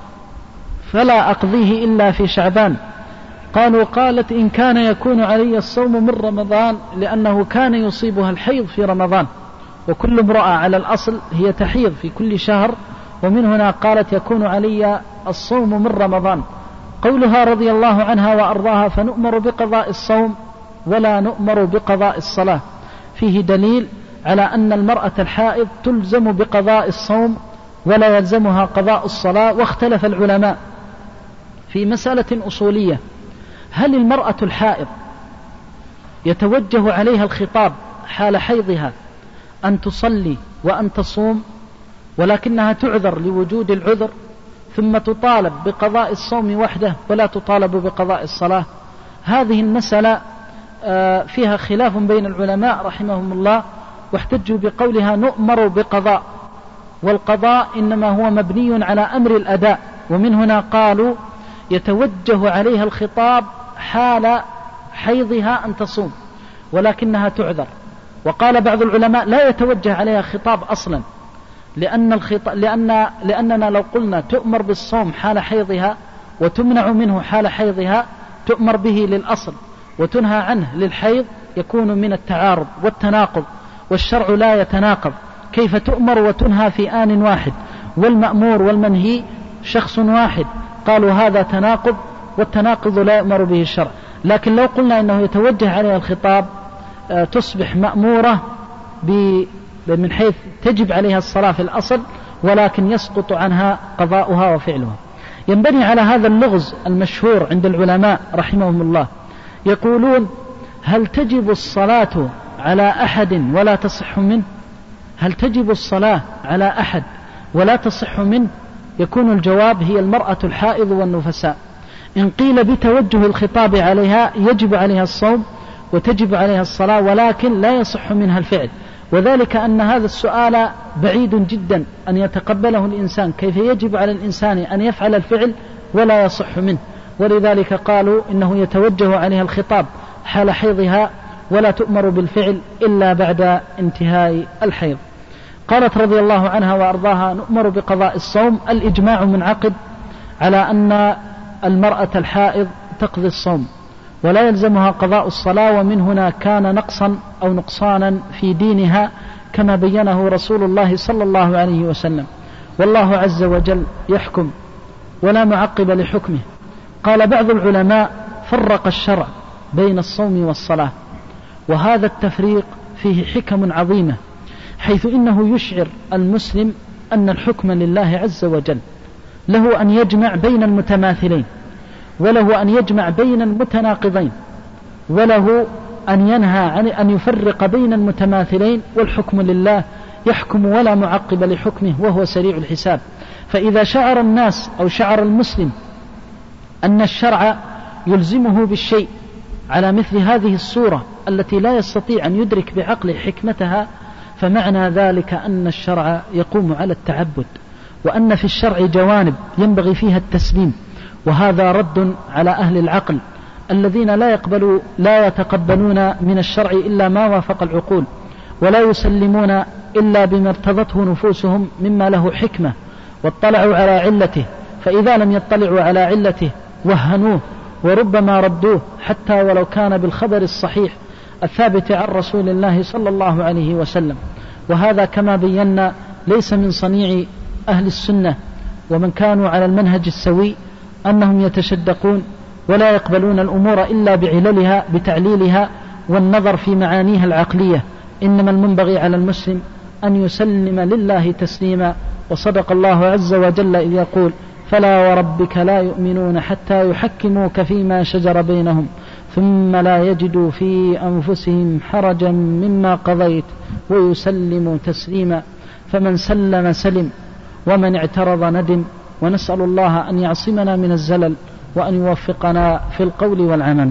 فلا أقضيه إلا في شعبان. قالوا قالت إن كان يكون علي الصوم من رمضان لأنه كان يصيبها الحيض في رمضان، وكل امرأة على الأصل هي تحيض في كل شهر، ومن هنا قالت يكون علي الصوم من رمضان. قولها رضي الله عنها وأرضاها فنؤمر بقضاء الصوم ولا نؤمر بقضاء الصلاة فيه دليل على أن المرأة الحائض تلزم بقضاء الصوم ولا يلزمها قضاء الصلاة. واختلف العلماء في مسألة أصولية: هل المرأة الحائض يتوجه عليها الخطاب حال حيضها أن تصلي وأن تصوم ولكنها تعذر لوجود العذر، ثم تطالب بقضاء الصوم وحده ولا تطالب بقضاء الصلاة؟ هذه المسألة فيها خلاف بين العلماء رحمهم الله، واحتجوا بقولها نؤمر بقضاء، والقضاء إنما هو مبني على أمر الأداء، ومن هنا قالوا يتوجه عليها الخطاب حال حيضها أن تصوم ولكنها تعذر. وقال بعض العلماء لا يتوجه عليها خطاب أصلا، لأن, الخطاب لأن لأننا لو قلنا تؤمر بالصوم حال حيضها وتمنع منه حال حيضها، تؤمر به للأصل وتنهى عنه للحيض، يكون من التعارض والتناقض، والشرع لا يتناقض. كيف تؤمر وتنهى في آن واحد والمأمور والمنهي شخص واحد؟ قالوا هذا تناقض، والتناقض لا يؤمر به الشرع. لكن لو قلنا إنه يتوجه عليها الخطاب تصبح مأمورة من حيث تجب عليها الصلاة في الأصل، ولكن يسقط عنها قضاؤها وفعلها. ينبني على هذا اللغز المشهور عند العلماء رحمهم الله، يقولون هل تجب الصلاة على أحد ولا تصح منه؟ هل تجب الصلاة على أحد ولا تصح منه؟ يكون الجواب هي المرأة الحائض والنفساء. إن قيل بتوجه الخطاب عليها يجب عليها الصوم وتجب عليها الصلاة، ولكن لا يصح منها الفعل، وذلك أن هذا السؤال بعيد جدا أن يتقبله الإنسان، كيف يجب على الإنسان أن يفعل الفعل ولا يصح منه، ولذلك قالوا إنه يتوجه عليها الخطاب حال حيضها ولا تؤمر بالفعل إلا بعد انتهاء الحيض. قالت رضي الله عنها وأرضاها: نؤمر بقضاء الصوم. الإجماع منعقد على أن المرأة الحائض تقضي الصوم ولا يلزمها قضاء الصلاة، ومن هنا كان نقصا أو نقصانا في دينها كما بينه رسول الله صلى الله عليه وسلم. والله عز وجل يحكم ولا معقب لحكمه. قال بعض العلماء: فرق الشرع بين الصوم والصلاة، وهذا التفريق فيه حكم عظيمة، حيث إنه يشعر المسلم أن الحكم لله عز وجل، له أن يجمع بين المتماثلين، وله أن يجمع بين المتناقضين، وله أن ينهى عن أن يفرق بين المتماثلين، والحكم لله يحكم ولا معقب لحكمه وهو سريع الحساب. فإذا شعر الناس أو شعر المسلم أن الشرع يلزمه بالشيء على مثل هذه الصورة التي لا يستطيع أن يدرك بعقله حكمتها، فمعنى ذلك أن الشرع يقوم على التعبد، وأن في الشرع جوانب ينبغي فيها التسليم، وهذا رد على أهل العقل الذين لا يقبلوا لا يتقبلون من الشرع إلا ما وافق العقول، ولا يسلمون إلا بما ارتضته نفوسهم مما له حكمة واطلعوا على علته، فإذا لم يطلعوا على علته وهنوه وربما ردوه حتى ولو كان بالخبر الصحيح الثابت عن رسول الله صلى الله عليه وسلم. وهذا كما بينا ليس من صنيع أهل السنة ومن كانوا على المنهج السوي أنهم يتشدقون ولا يقبلون الأمور إلا بعللها بتعليلها والنظر في معانيها العقلية، إنما المنبغي على المسلم أن يسلم لله تسليما. وصدق الله عز وجل إذ يقول: فلا وربك لا يؤمنون حتى يحكموك فيما شجر بينهم ثم لا يجدوا في أنفسهم حرجا مما قضيت ويسلموا تسليما. فمن سلم سلم ومن اعترض ندم، ونسأل الله أن يعصمنا من الزلل وأن يوفقنا في القول والعمل.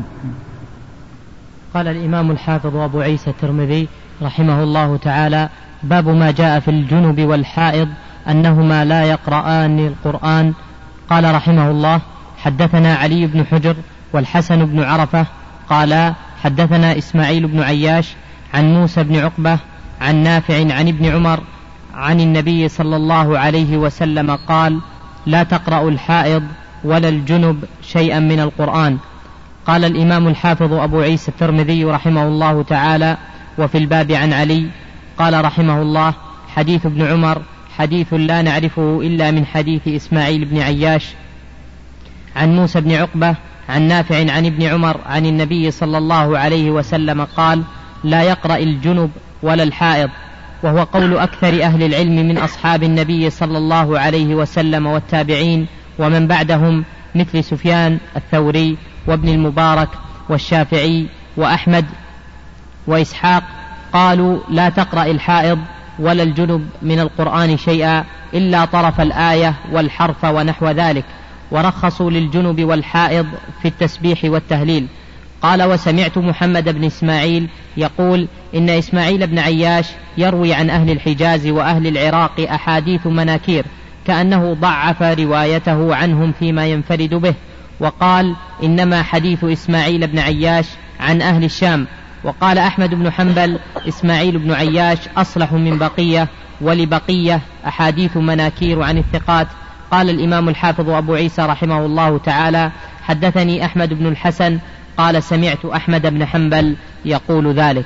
قال الإمام الحافظ أبو عيسى الترمذي رحمه الله تعالى: باب ما جاء في الجنب والحائض أنهما لا يقرآن القرآن. قال رحمه الله: حدثنا علي بن حجر والحسن بن عرفة قال حدثنا إسماعيل بن عياش عن موسى بن عقبة عن نافع عن ابن عمر عن النبي صلى الله عليه وسلم قال: لا تقرأ الحائض ولا الجنب شيئا من القرآن. قال الإمام الحافظ أبو عيسى الترمذي رحمه الله تعالى: وفي الباب عن علي. قال رحمه الله: حديث ابن عمر حديث لا نعرفه إلا من حديث إسماعيل بن عياش عن موسى بن عقبة عن نافع عن ابن عمر عن النبي صلى الله عليه وسلم قال: لا يقرأ الجنب ولا الحائض، وهو قول أكثر أهل العلم من أصحاب النبي صلى الله عليه وسلم والتابعين ومن بعدهم، مثل سفيان الثوري وابن المبارك والشافعي وأحمد وإسحاق، قالوا: لا تقرأ الحائض ولا الجنب من القرآن شيئا إلا طرف الآية والحرف ونحو ذلك، ورخصوا للجنب والحائض في التسبيح والتهليل. قال: وسمعت محمد بن إسماعيل يقول إن إسماعيل بن عياش يروي عن أهل الحجاز وأهل العراق أحاديث مناكير، كأنه ضعف روايته عنهم فيما ينفرد به، وقال: إنما حديث إسماعيل بن عياش عن أهل الشام. وقال أحمد بن حنبل: إسماعيل بن عياش أصلح من بقية، ولبقية أحاديث مناكير عن الثقات. قال الإمام الحافظ أبو عيسى رحمه الله تعالى: حدثني أحمد بن الحسن قال: سمعت أحمد بن حنبل يقول ذلك.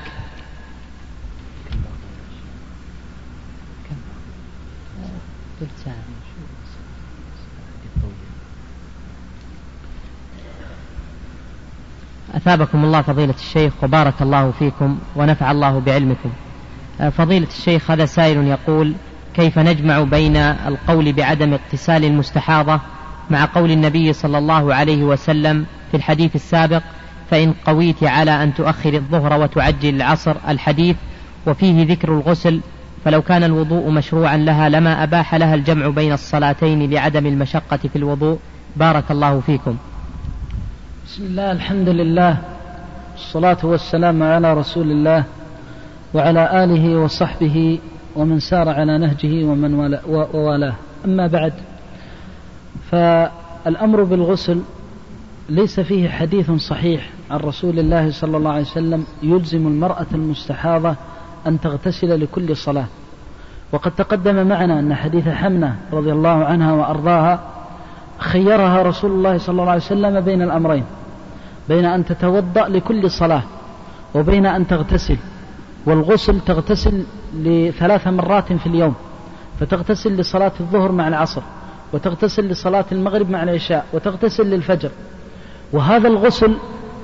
أثابكم الله فضيلة الشيخ وبارك الله فيكم ونفع الله بعلمكم. فضيلة الشيخ، هذا سائل يقول: كيف نجمع بين القول بعدم اغتسال المستحاضة مع قول النبي صلى الله عليه وسلم في الحديث السابق: فإن قويت على أن تؤخر الظهر وتعجل العصر، الحديث وفيه ذكر الغسل، فلو كان الوضوء مشروعا لها لما أباح لها الجمع بين الصلاتين لعدم المشقة في الوضوء. بارك الله فيكم. بسم الله، الحمد لله، الصلاة والسلام على رسول الله. وعلى آله وصحبه ومن سار على نهجه ومن والاه. أما بعد، فالأمر بالغسل ليس فيه حديث صحيح عن رسول الله صلى الله عليه وسلم يلزم المرأة المستحاضة أن تغتسل لكل صلاة. وقد تقدم معنا أن حديث حمنة رضي الله عنها وأرضاها خيرها رسول الله صلى الله عليه وسلم بين الأمرين، بين أن تتوضأ لكل صلاة وبين أن تغتسل. والغسل تغتسل لثلاث مرات في اليوم، فتغتسل لصلاة الظهر مع العصر، وتغتسل لصلاة المغرب مع العشاء، وتغتسل للفجر. وهذا الغسل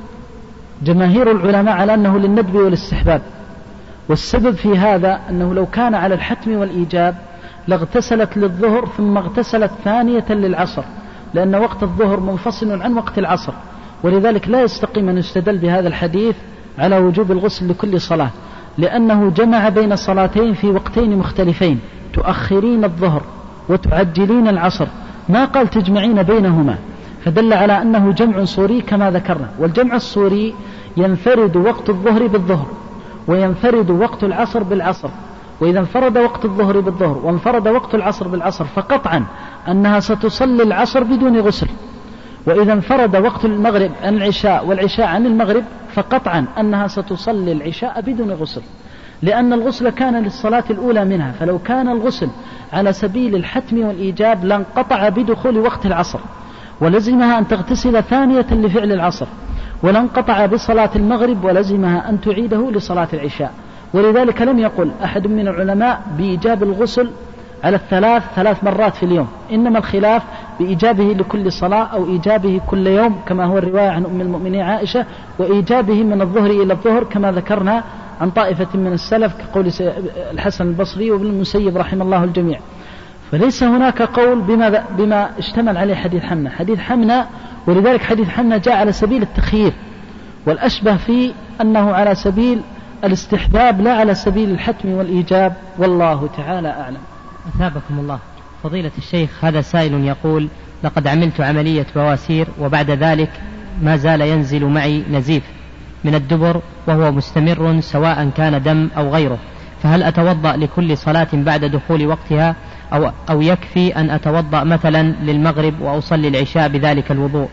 جماهير العلماء على أنه للندب والاستحباب، والسبب في هذا أنه لو كان على الحتم والإيجاب لاغتسلت للظهر ثم اغتسلت ثانية للعصر، لأن وقت الظهر منفصل عن وقت العصر، ولذلك لا يستقيم أن يستدل بهذا الحديث على وجوب الغسل لكل صلاة، لأنه جمع بين صلاتين في وقتين مختلفين، تؤخرين الظهر وتعجلين العصر، ما قال تجمعين بينهما، فدل على أنه جمع صوري كما ذكرنا. والجمع الصوري ينفرد وقت الظهر بالظهر، وينفرد وقت العصر بالعصر، وإذا انفرد وقت الظهر بالظهر وانفرد وقت العصر بالعصر فقطعا أنها ستصلي العصر بدون غسل، وإذا انفرد وقت المغرب عن العشاء والعشاء عن المغرب فقطعا أنها ستصلي العشاء بدون غسل، لأن الغسل كان للصلاة الأولى منها. فلو كان الغسل على سبيل الحتم والإيجاب لانقطع بدخول وقت العصر، ولزمها أن تغتسل ثانية لفعل العصر، ولانقطع بصلاة المغرب ولزمها أن تعيده لصلاة العشاء. ولذلك لم يقل أحد من العلماء بإيجاب الغسل على الثلاث ثلاث مرات في اليوم، إنما الخلاف بإيجابه لكل صلاة أو إيجابه كل يوم كما هو الرواية عن أم المؤمنين عائشة، وإيجابه من الظهر إلى الظهر كما ذكرنا عن طائفة من السلف كقول الحسن البصري وابن المسيب رحمه الله الجميع. فليس هناك قول بما, بما اشتمل عليه حديث حمنة. حديث حمنة ولذلك حديث حمنة جاء على سبيل التخيير، والأشبه فيه أنه على سبيل الاستحباب لا على سبيل الحتم والإيجاب، والله تعالى أعلم. أثابكم الله. فضيلة الشيخ، هذا سائل يقول: لقد عملت عملية بواسير وبعد ذلك ما زال ينزل معي نزيف من الدبر وهو مستمر سواء كان دم أو غيره، فهل أتوضأ لكل صلاة بعد دخول وقتها أو, أو يكفي أن أتوضأ مثلا للمغرب وأصلي العشاء بذلك الوضوء؟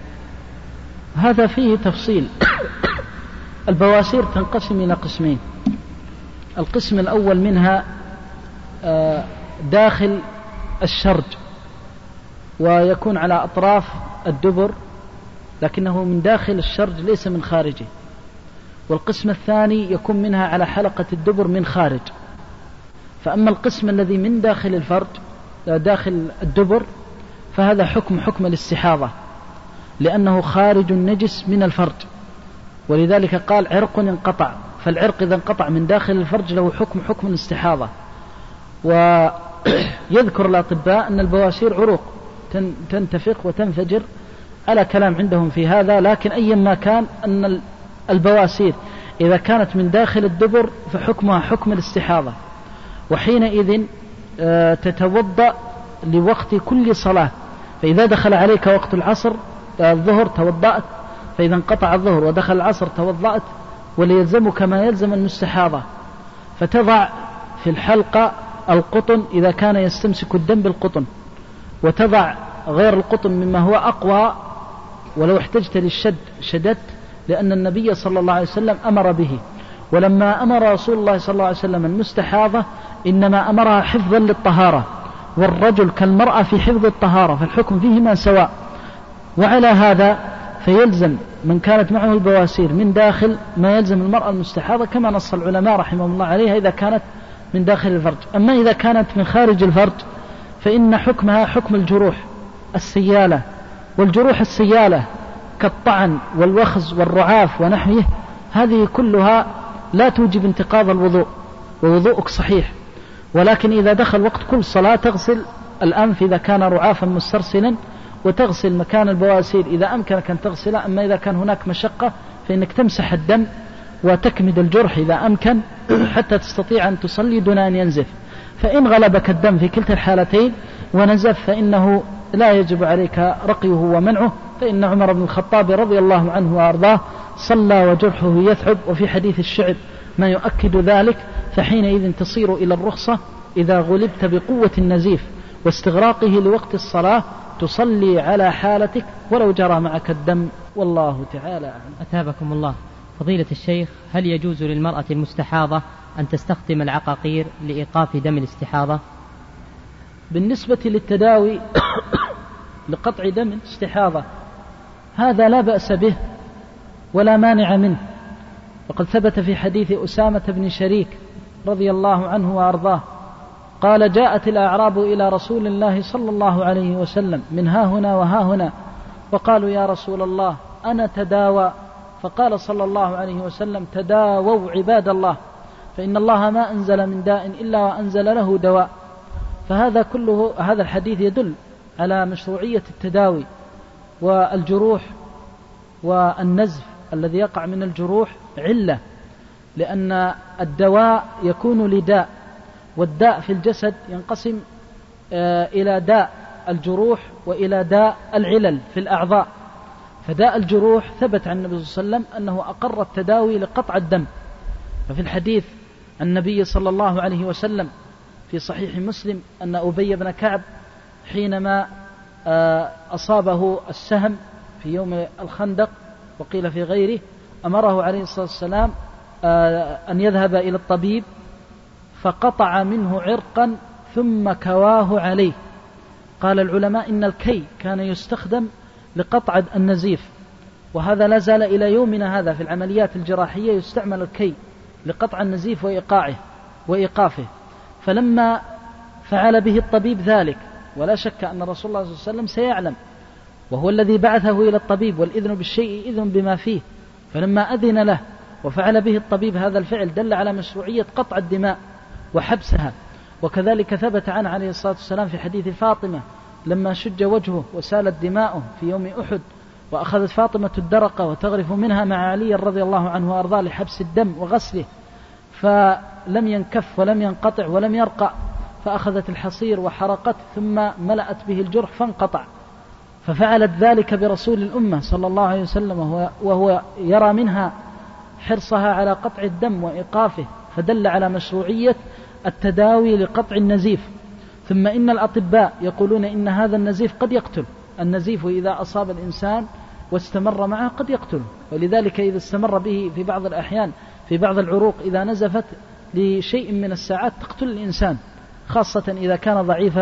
هذا فيه تفصيل. البواسير تنقسم إلى قسمين. القسم الأول منها داخل الشرج، ويكون على أطراف الدبر لكنه من داخل الشرج ليس من خارجه. والقسم الثاني يكون منها على حلقة الدبر من خارج. فأما القسم الذي من داخل الفرج داخل الدبر فهذا حكم حكم الاستحاضة، لأنه خارج النجس من الفرج، ولذلك قال عرق انقطع، فالعرق إذا انقطع من داخل الفرج له حكم حكم الاستحاضة. ويذكر الأطباء أن البواسير عروق تنتفق وتنفجر على كلام عندهم في هذا، لكن أيا ما كان أن البواسير إذا كانت من داخل الدبر فحكمها حكم الاستحاضة، وحينئذ تتوضأ لوقت كل صلاة. فإذا دخل عليك وقت العصر الظهر توضأت، فإذا انقطع الظهر ودخل العصر توضأت، وليلزمك ما يلزم المستحاضة. فتضع في الحلقة القطن إذا كان يستمسك الدم بالقطن، وتضع غير القطن مما هو أقوى، ولو احتجت للشد شددت، لأن النبي صلى الله عليه وسلم أمر به. ولما أمر رسول الله صلى الله عليه وسلم المستحاضة إنما أمرها حفظا للطهارة، والرجل كالمرأة في حفظ الطهارة، فالحكم فيهما سواء. وعلى هذا فيلزم من كانت معه البواسير من داخل ما يلزم المرأة المستحاضة كما نص العلماء رحمه الله عليها إذا كانت من داخل الفرج. أما إذا كانت من خارج الفرج فإن حكمها حكم الجروح السيالة. والجروح السيالة كالطعن والوخز والرعاف ونحوه هذه كلها لا توجب انتقاض الوضوء، ووضوءك صحيح. ولكن إذا دخل وقت كل صلاة تغسل الأنف إذا كان رعافا مسترسلا، وتغسل مكان البواسير إذا أمكنك أن تغسل. أما إذا كان هناك مشقة فإنك تمسح الدم وتكمد الجرح إذا أمكن حتى تستطيع أن تصلي دون أن ينزف. فإن غلبك الدم في كلتا الحالتين ونزف فإنه لا يجب عليك رقيه ومنعه، فإن عمر بن الخطاب رضي الله عنه وأرضاه صلى وجرحه يثعب، وفي حديث الشعب ما يؤكد ذلك، فحينئذ تصير إلى الرخصة إذا غلبت بقوة النزيف واستغراقه لوقت الصلاة تصلي على حالتك ولو جرى معك الدم، والله تعالى أعلم. أثابكم الله. فضيلة الشيخ، هل يجوز للمرأة المستحاضة أن تستخدم العقاقير لإيقاف دم الاستحاضة؟ بالنسبة للتداوي لقطع دم الاستحاضة هذا لا بأس به ولا مانع منه، وقد ثبت في حديث أسامة بن شريك رضي الله عنه وأرضاه قال: جاءت الأعراب إلى رسول الله صلى الله عليه وسلم من ها هنا وها هنا، وقالوا: يا رسول الله أنا تداوى. فقال صلى الله عليه وسلم: تداووا عباد الله، فإن الله ما أنزل من داء إلا وأنزل له دواء. فهذا كله، هذا الحديث يدل على مشروعية التداوي، والجروح والنزف الذي يقع من الجروح علة، لأن الدواء يكون لداء، والداء في الجسد ينقسم إلى داء الجروح وإلى داء العلل في الأعضاء. فداء الجروح ثبت عن النبي صلى الله عليه وسلم أنه أقر التداوي لقطع الدم، ففي الحديث عن النبي صلى الله عليه وسلم في صحيح مسلم أن أبي بن كعب حينما أصابه السهم في يوم الخندق وقيل في غيره أمره عليه الصلاة والسلام أن يذهب إلى الطبيب فقطع منه عرقا ثم كواه عليه. قال العلماء إن الكي كان يستخدم لقطع النزيف، وهذا لا زال إلى يومنا هذا في العمليات الجراحية يستعمل الكي لقطع النزيف وإيقاعه وإيقافه. فلما فعل به الطبيب ذلك، ولا شك أن رسول الله صلى الله عليه وسلم سيعلم، وهو الذي بعثه إلى الطبيب، والإذن بالشيء إذن بما فيه، فلما أذن له وفعل به الطبيب هذا الفعل دل على مشروعية قطع الدماء وحبسها. وكذلك ثبت عنه عليه الصلاة والسلام في حديث فاطمة لما شج وجهه وسالت دماؤه في يوم أحد، وأخذت فاطمة الدرقة وتغرف منها مع علي رضي الله عنه وأرضاه لحبس الدم وغسله، فلم ينكف ولم ينقطع ولم يرقع، فأخذت الحصير وحرقته ثم ملأت به الجرح فانقطع، ففعلت ذلك برسول الأمة صلى الله عليه وسلم وهو يرى منها حرصها على قطع الدم وإيقافه، فدل على مشروعية التداوي لقطع النزيف. ثم إن الأطباء يقولون إن هذا النزيف قد يقتل، النزيف إذا أصاب الإنسان واستمر معه قد يقتل، ولذلك إذا استمر به في بعض الأحيان في بعض العروق إذا نزفت لشيء من الساعات تقتل الإنسان، خاصة إذا كان ضعيف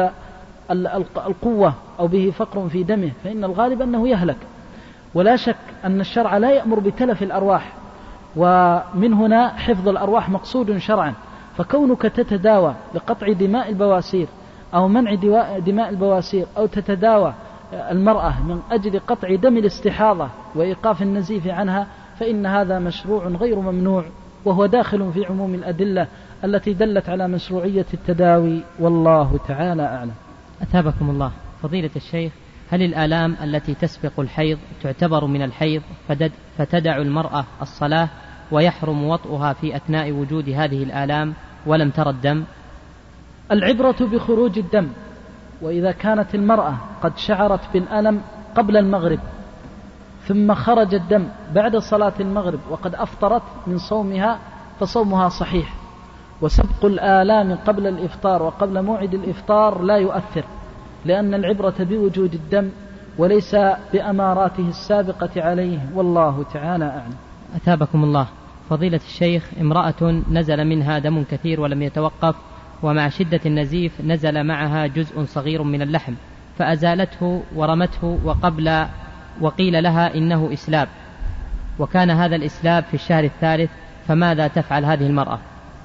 القوة أو به فقر في دمه، فإن الغالب أنه يهلك. ولا شك أن الشرع لا يأمر بتلف الأرواح، ومن هنا حفظ الأرواح مقصود شرعا، فكونك تتداوى لقطع دماء البواسير أو منع دماء البواسير، أو تتداوى المرأة من أجل قطع دم الاستحاضة وإيقاف النزيف عنها، فإن هذا مشروع غير ممنوع، وهو داخل في عموم الأدلة التي دلت على مشروعية التداوي، والله تعالى أعلم. أثابكم الله. فضيلة الشيخ، هل الآلام التي تسبق الحيض تعتبر من الحيض فتدع المرأة الصلاة ويحرم وطئها في أثناء وجود هذه الآلام ولم ترى الدم؟ العبرة بخروج الدم، وإذا كانت المرأة قد شعرت بالألم قبل المغرب ثم خرج الدم بعد صلاة المغرب وقد أفطرت من صومها فصومها صحيح، وسبق الآلام قبل الإفطار وقبل موعد الإفطار لا يؤثر، لأن العبرة بوجود الدم وليس بأماراته السابقة عليه، والله تعالى أعلم. أثابكم الله. فضيلة الشيخ، امرأة نزل منها دم كثير ولم يتوقف، ومع شدة النزيف نزل معها جزء صغير من اللحم، فأزالته ورمته، وقبل وقيل لها إنه إسلاب، وكان هذا الإسلاب في الشهر الثالث، فماذا تفعل هذه المرأة؟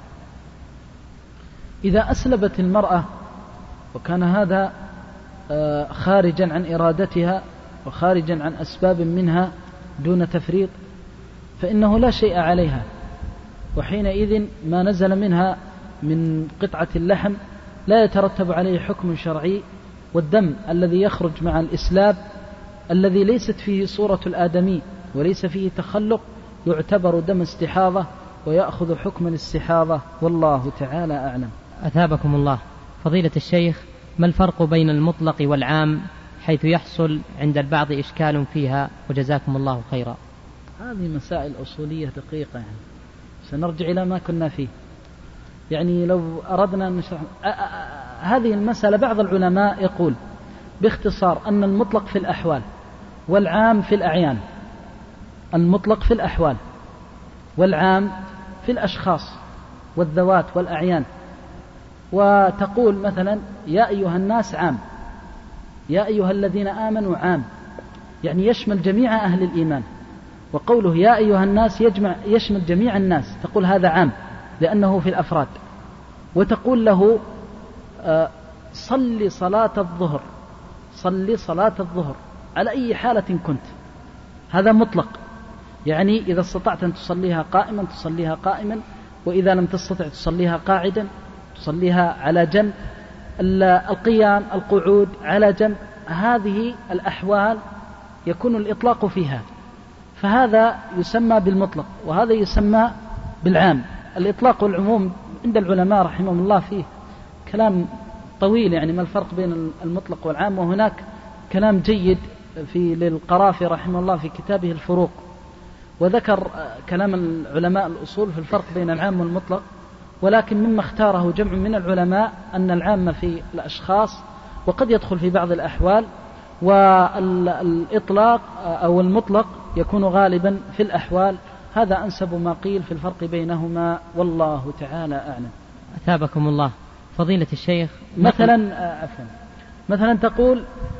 إذا أسلبت المرأة وكان هذا خارجا عن إرادتها وخارجا عن أسباب منها دون تفريط، فإنه لا شيء عليها، وحينئذ ما نزل منها من قطعة اللحم لا يترتب عليه حكم شرعي، والدم الذي يخرج مع الإسلاب الذي ليست فيه صورة الآدمي وليس فيه تخلق يعتبر دم استحاضة ويأخذ حكم الاستحاضة، والله تعالى أعلم. أثابكم الله. فضيلة الشيخ، ما الفرق بين المطلق والعام حيث يحصل عند البعض إشكال فيها، وجزاكم الله خيرا؟ هذه مسائل أصولية دقيقة، يعني سنرجع إلى ما كنا فيه. يعني لو أردنا أن نشرح هذه المسألة، بعض العلماء يقول باختصار أن المطلق في الأحوال والعام في الأعيان، المطلق في الأحوال والعام في الأشخاص والذوات والأعيان. وتقول مثلا يا أيها الناس عام، يا أيها الذين آمنوا عام، يعني يشمل جميع أهل الإيمان. وقوله يا أيها الناس يجمع يشمل جميع الناس، تقول هذا عام لأنه في الأفراد. وتقول له آه صلي صلاة الظهر، صلي صلاة الظهر على أي حالة كنت، هذا مطلق، يعني إذا استطعت أن تصليها قائما تصليها قائما، وإذا لم تستطع تصليها قاعدا تصليها على جنب، القيام القعود على جنب، هذه الأحوال يكون الإطلاق فيها، فهذا يسمى بالمطلق وهذا يسمى بالعام. الإطلاق والعموم عند العلماء رحمهم الله فيه كلام طويل، يعني ما الفرق بين المطلق والعام، وهناك كلام جيد في للقرافي رحمه الله في كتابه الفروق، وذكر كلام العلماء الأصول في الفرق بين العام والمطلق. ولكن مما اختاره جمع من العلماء أن العام في الأشخاص وقد يدخل في بعض الأحوال، والإطلاق أو المطلق يكون غالبا في الأحوال. هذا أنسب ما قيل في الفرق بينهما، والله تعالى أعلم. أثابكم الله. فضيلة الشيخ، مثلا عفوا مثلا تقول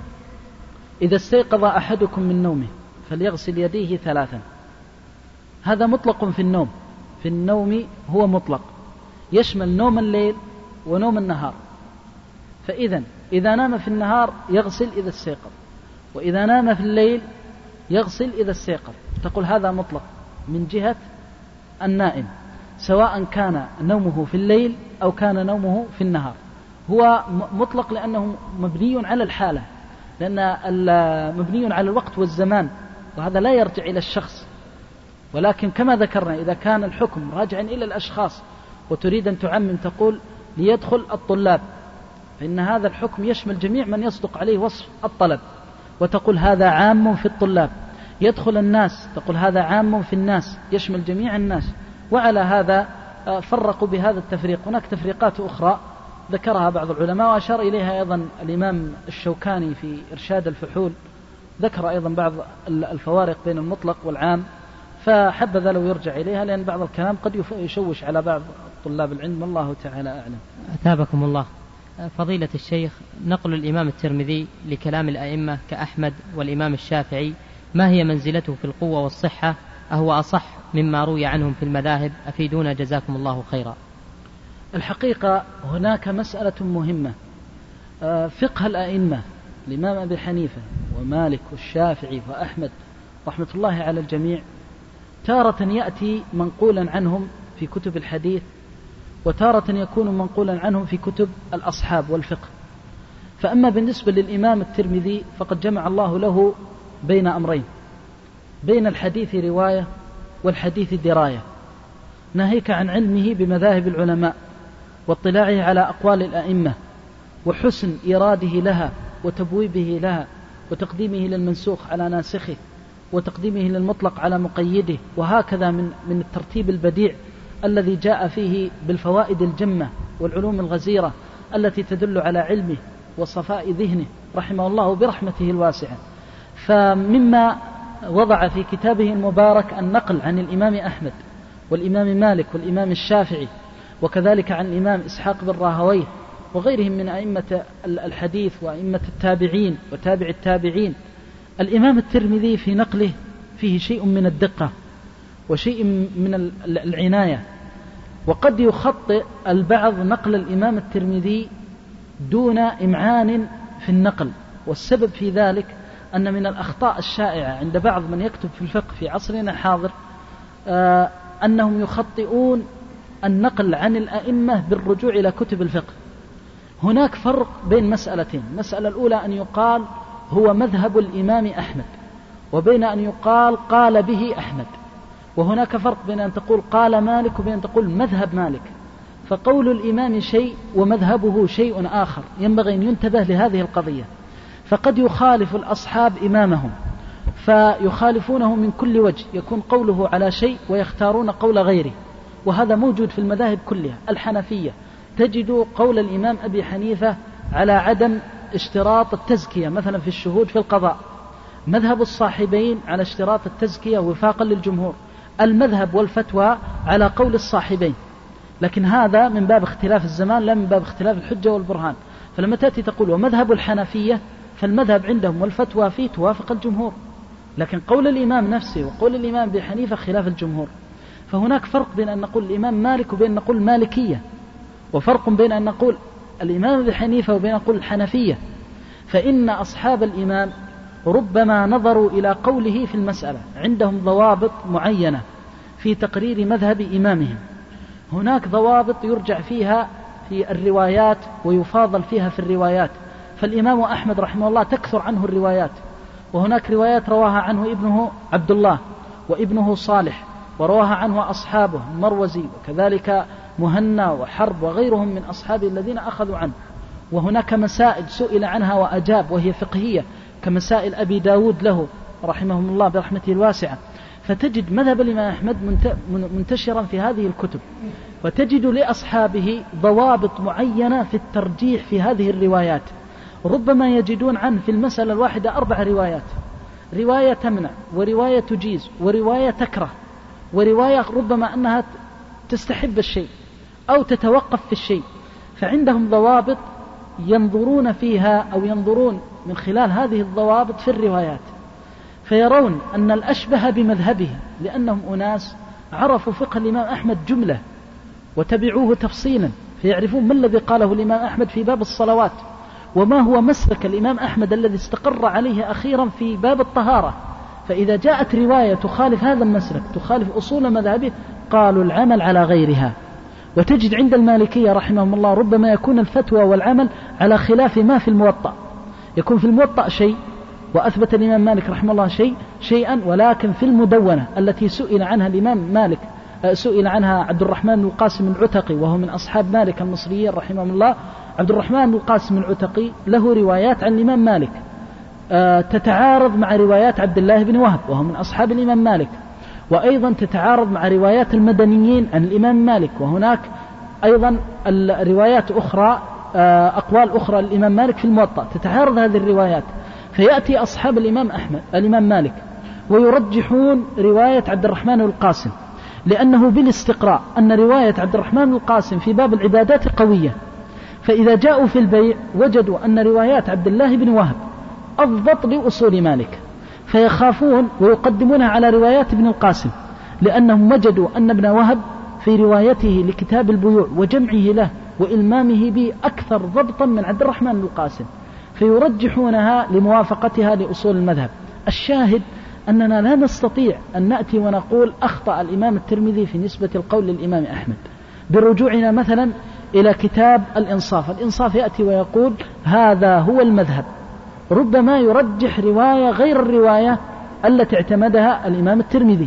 إذا استيقظ أحدكم من نومه فليغسل يديه ثلاثا، هذا مطلق في النوم، في النوم هو مطلق يشمل نوم الليل ونوم النهار. فإذا إذا نام في النهار يغسل إذا استيقظ، وإذا نام في الليل يغسل إذا استيقظ. تقول هذا مطلق من جهة النائم، سواء كان نومه في الليل أو كان نومه في النهار، هو مطلق لأنه مبني على الحالة، لأن مبني على الوقت والزمان، وهذا لا يرجع إلى الشخص. ولكن كما ذكرنا إذا كان الحكم راجعا إلى الأشخاص وتريد أن تعمم تقول ليدخل الطلاب، فإن هذا الحكم يشمل جميع من يصدق عليه وصف الطلب، وتقول هذا عام في الطلاب. يدخل الناس، تقول هذا عام في الناس يشمل جميع الناس. وعلى هذا فرقوا بهذا التفريق. هناك تفريقات أخرى ذكرها بعض العلماء وأشار إليها أيضا الإمام الشوكاني في إرشاد الفحول، ذكر أيضا بعض الفوارق بين المطلق والعام، فحبذا لو يرجع إليها، لأن بعض الكلام قد يشوش على بعض طلاب العلم، والله تعالى أعلم. أثابكم الله. فضيلة الشيخ، نقل الإمام الترمذي لكلام الأئمة كأحمد والإمام الشافعي، ما هي منزلته في القوة والصحة؟ أهو أصح مما روي عنهم في المذاهب؟ أفيدونا جزاكم الله خيرا. الحقيقة هناك مسألة مهمة، فقه الأئمة الإمام أبي حنيفة ومالك والشافعي وأحمد رحمة الله على الجميع، تارة يأتي منقولا عنهم في كتب الحديث، وتارة يكون منقولا عنهم في كتب الأصحاب والفقه. فأما بالنسبة للإمام الترمذي فقد جمع الله له بين أمرين، بين الحديث رواية والحديث دراية، ناهيك عن علمه بمذاهب العلماء واطلاعه على أقوال الأئمة وحسن إراده لها وتبويبه لها وتقديمه للمنسوخ على ناسخه وتقديمه للمطلق على مقيده، وهكذا من من الترتيب البديع الذي جاء فيه بالفوائد الجمة والعلوم الغزيرة التي تدل على علمه وصفاء ذهنه رحمه الله برحمته الواسعة. فمما وضع في كتابه المبارك النقل عن الإمام أحمد والإمام مالك والإمام الشافعي، وكذلك عن الإمام إسحاق بن راهويه وغيرهم من أئمة الحديث وأئمة التابعين وتابع التابعين. الإمام الترمذي في نقله فيه شيء من الدقة وشيء من العناية، وقد يخطئ البعض نقل الإمام الترمذي دون إمعان في النقل، والسبب في ذلك أن من الأخطاء الشائعة عند بعض من يكتب في الفقه في عصرنا الحاضر آه أنهم يخطئون النقل عن الأئمة بالرجوع إلى كتب الفقه. هناك فرق بين مسألتين، المسألة الأولى أن يقال هو مذهب الإمام أحمد، وبين أن يقال قال به أحمد، وهناك فرق بين أن تقول قال مالك وبين أن تقول مذهب مالك. فقول الإمام شيء ومذهبه شيء آخر، ينبغي أن ينتبه لهذه القضية. فقد يخالف الأصحاب إمامهم فيخالفونه من كل وجه، يكون قوله على شيء ويختارون قول غيره، وهذا موجود في المذاهب كلها. الحنفية تجد قول الإمام أبي حنيفة على عدم اشتراط التزكية مثلا في الشهود في القضاء، مذهب الصاحبين على اشتراط التزكية وفاقا للجمهور، المذهب والفتوى على قول الصاحبين، لكن هذا من باب اختلاف الزمان لا من باب اختلاف الحجة والبرهان. فلما تأتي تقول ومذهب الحنفية فالمذهب عندهم والفتوى فيه توافق الجمهور، لكن قول الإمام نفسه وقول الإمام أبي حنيفة خلاف الجمهور. فهناك فرق بين أن نقول الإمام مالك وبين أن نقول مالكية، وفرق بين أن نقول الإمام أبي حنيفة وبين أن نقول الحنفية. فإن أصحاب الإمام ربما نظروا إلى قوله في المسألة، عندهم ضوابط معينة في تقرير مذهب إمامهم. هناك ضوابط يرجع فيها في الروايات ويفاضل فيها في الروايات، فالإمام أحمد رحمه الله تكثر عنه الروايات، وهناك روايات رواها عنه ابنه عبد الله وابنه صالح، ورواها عنه أصحابه مروزي وكذلك مهنا وحرب وغيرهم من أصحابه الذين أخذوا عنه. وهناك مسائل سئل عنها وأجاب وهي فقهية كمسائل أبي داود له رحمهم الله برحمته الواسعة. فتجد مذهب الإمام أحمد منتشرا في هذه الكتب، وتجد لأصحابه ضوابط معينة في الترجيح في هذه الروايات. ربما يجدون عنه في المسألة الواحدة أربع روايات، رواية تمنع ورواية تجيز ورواية تكره ورواية ربما أنها تستحب الشيء أو تتوقف في الشيء. فعندهم ضوابط ينظرون فيها أو ينظرون من خلال هذه الضوابط في الروايات، فيرون أن الأشبه بمذهبه، لأنهم أناس عرفوا فقه الإمام أحمد جملة وتبعوه تفصيلا، فيعرفون ما الذي قاله الإمام أحمد في باب الصلوات، وما هو مسلك الإمام أحمد الذي استقر عليه أخيرا في باب الطهارة. فإذا جاءت رواية تخالف هذا المسلك تخالف أصول مذهبه قالوا العمل على غيرها. وتجد عند المالكية رحمهم الله ربما يكون الفتوى والعمل على خلاف ما في الموطأ، يكون في الموطأ شيء وأثبت الإمام مالك رحمه الله شيء شيئا، ولكن في المدونة التي سئل عنها الإمام مالك سئل عنها عبد الرحمن بن القاسم العتقي وهو من أصحاب مالك المصريين رحمهم الله. عبد الرحمن بن القاسم العتقي له روايات عن الإمام مالك تتعارض مع روايات عبد الله بن وهب وهو من أصحاب الإمام مالك، وأيضا تتعارض مع روايات المدنيين عن الإمام مالك، وهناك أيضا الروايات أخرى أقوال أخرى للإمام مالك في الموطأ تتعارض هذه الروايات. فيأتي أصحاب الإمام أحمد الإمام مالك ويرجحون رواية عبد الرحمن القاسم، لأنه بالاستقراء أن رواية عبد الرحمن القاسم في باب العبادات قوية. فإذا جاءوا في البيع وجدوا أن روايات عبد الله بن وهب أضبط لأصول مالك، فيخافون ويقدمونها على روايات ابن القاسم، لأنهم وجدوا أن ابن وهب في روايته لكتاب البيوع وجمعه له وإلمامه به أكثر ضبطا من عبد الرحمن القاسم، فيرجحونها لموافقتها لأصول المذهب. الشاهد أننا لا نستطيع أن نأتي ونقول أخطأ الإمام الترمذي في نسبة القول للإمام أحمد برجوعنا مثلا إلى كتاب الإنصاف. الإنصاف يأتي ويقول هذا هو المذهب، ربما يرجح رواية غير الرواية التي اعتمدها الإمام الترمذي،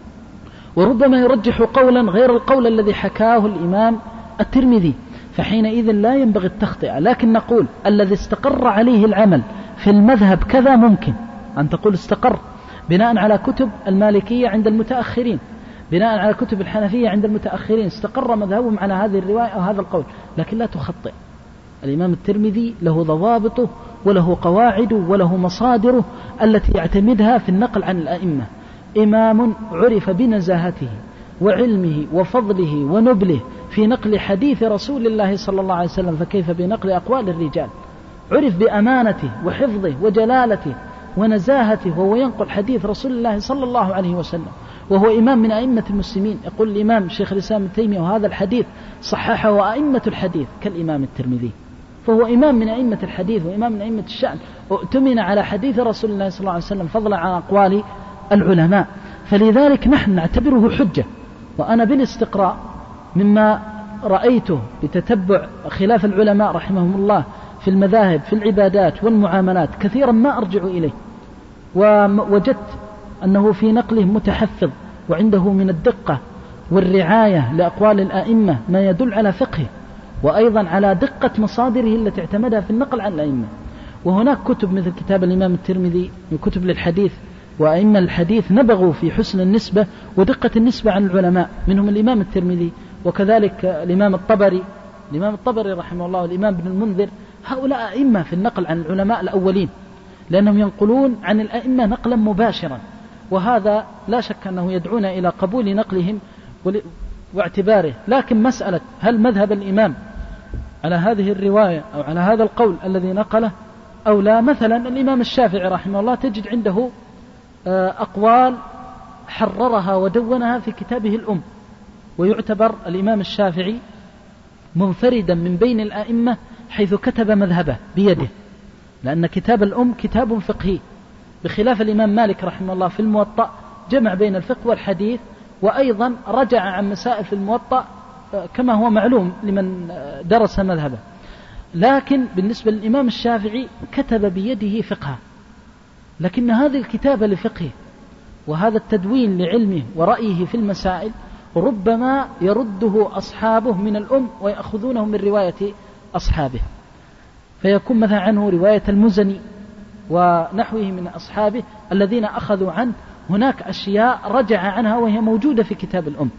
وربما يرجح قولا غير القول الذي حكاه الإمام الترمذي، فحينئذ لا ينبغي التخطئة. لكن نقول الذي استقر عليه العمل في المذهب كذا ممكن أن تقول استقر بناء على كتب المالكية عند المتأخرين، بناء على كتب الحنفية عند المتأخرين استقر مذهبهم على هذه الرواية أو هذا القول، لكن لا تخطئ. الإمام الترمذي له ضوابطه وله قواعده وله مصادره التي يعتمدها في النقل عن الأئمة. إمام عرف بنزاهته وعلمه وفضله ونبله في نقل حديث رسول الله صلى الله عليه وسلم، فكيف بنقل أقوال الرجال؟ عرف بأمانته وحفظه وجلالته ونزاهته، وهو ينقل حديث رسول الله صلى الله عليه وسلم، وهو إمام من أئمة المسلمين. يقول الإمام شيخ الإسلام ابن تيمية وهذا الحديث صححه أئمة الحديث كالإمام الترمذي، فهو إمام من أئمة الحديث وإمام من أئمة الشأن، اؤتمن على حديث رسول الله صلى الله عليه وسلم فضلا عن أقوال العلماء. فلذلك نحن نعتبره حجة. وأنا بالاستقراء مما رأيته بتتبع خلاف العلماء رحمهم الله في المذاهب في العبادات والمعاملات كثيرا ما أرجع إليه، ووجدت أنه في نقله متحفظ وعنده من الدقة والرعاية لأقوال الآئمة ما يدل على فقهه، وأيضا على دقة مصادره التي اعتمدها في النقل عن الأئمة. وهناك كتب مثل كتاب الإمام الترمذي من كتب للحديث وأئمة الحديث نبغوا في حسن النسبة ودقة النسبة عن العلماء، منهم الإمام الترمذي وكذلك الإمام الطبري الإمام الطبري رحمه الله والإمام ابن المنذر. هؤلاء أئمة في النقل عن العلماء الأولين، لأنهم ينقلون عن الأئمة نقلا مباشرا، وهذا لا شك أنه يدعونا إلى قبول نقلهم واعتباره. لكن مسألة هل مذهب الإمام على هذه الرواية أو على هذا القول الذي نقله أو لا، مثلا الإمام الشافعي رحمه الله تجد عنده أقوال حررها ودونها في كتابه الأم، ويعتبر الإمام الشافعي منفردا من بين الأئمة حيث كتب مذهبه بيده، لأن كتاب الأم كتاب فقهي، بخلاف الإمام مالك رحمه الله في الموطأ جمع بين الفقه والحديث، وأيضا رجع عن مسائل في الموطأ كما هو معلوم لمن درس مذهبه. لكن بالنسبة للإمام الشافعي كتب بيده فقها، لكن هذه الكتابة لفقهه وهذا التدوين لعلمه ورأيه في المسائل ربما يرده أصحابه من الأم ويأخذونه من رواية أصحابه، فيكون مثلا عنه رواية المزني ونحوه من أصحابه الذين أخذوا عنه هناك أشياء رجع عنها وهي موجودة في كتاب الأم،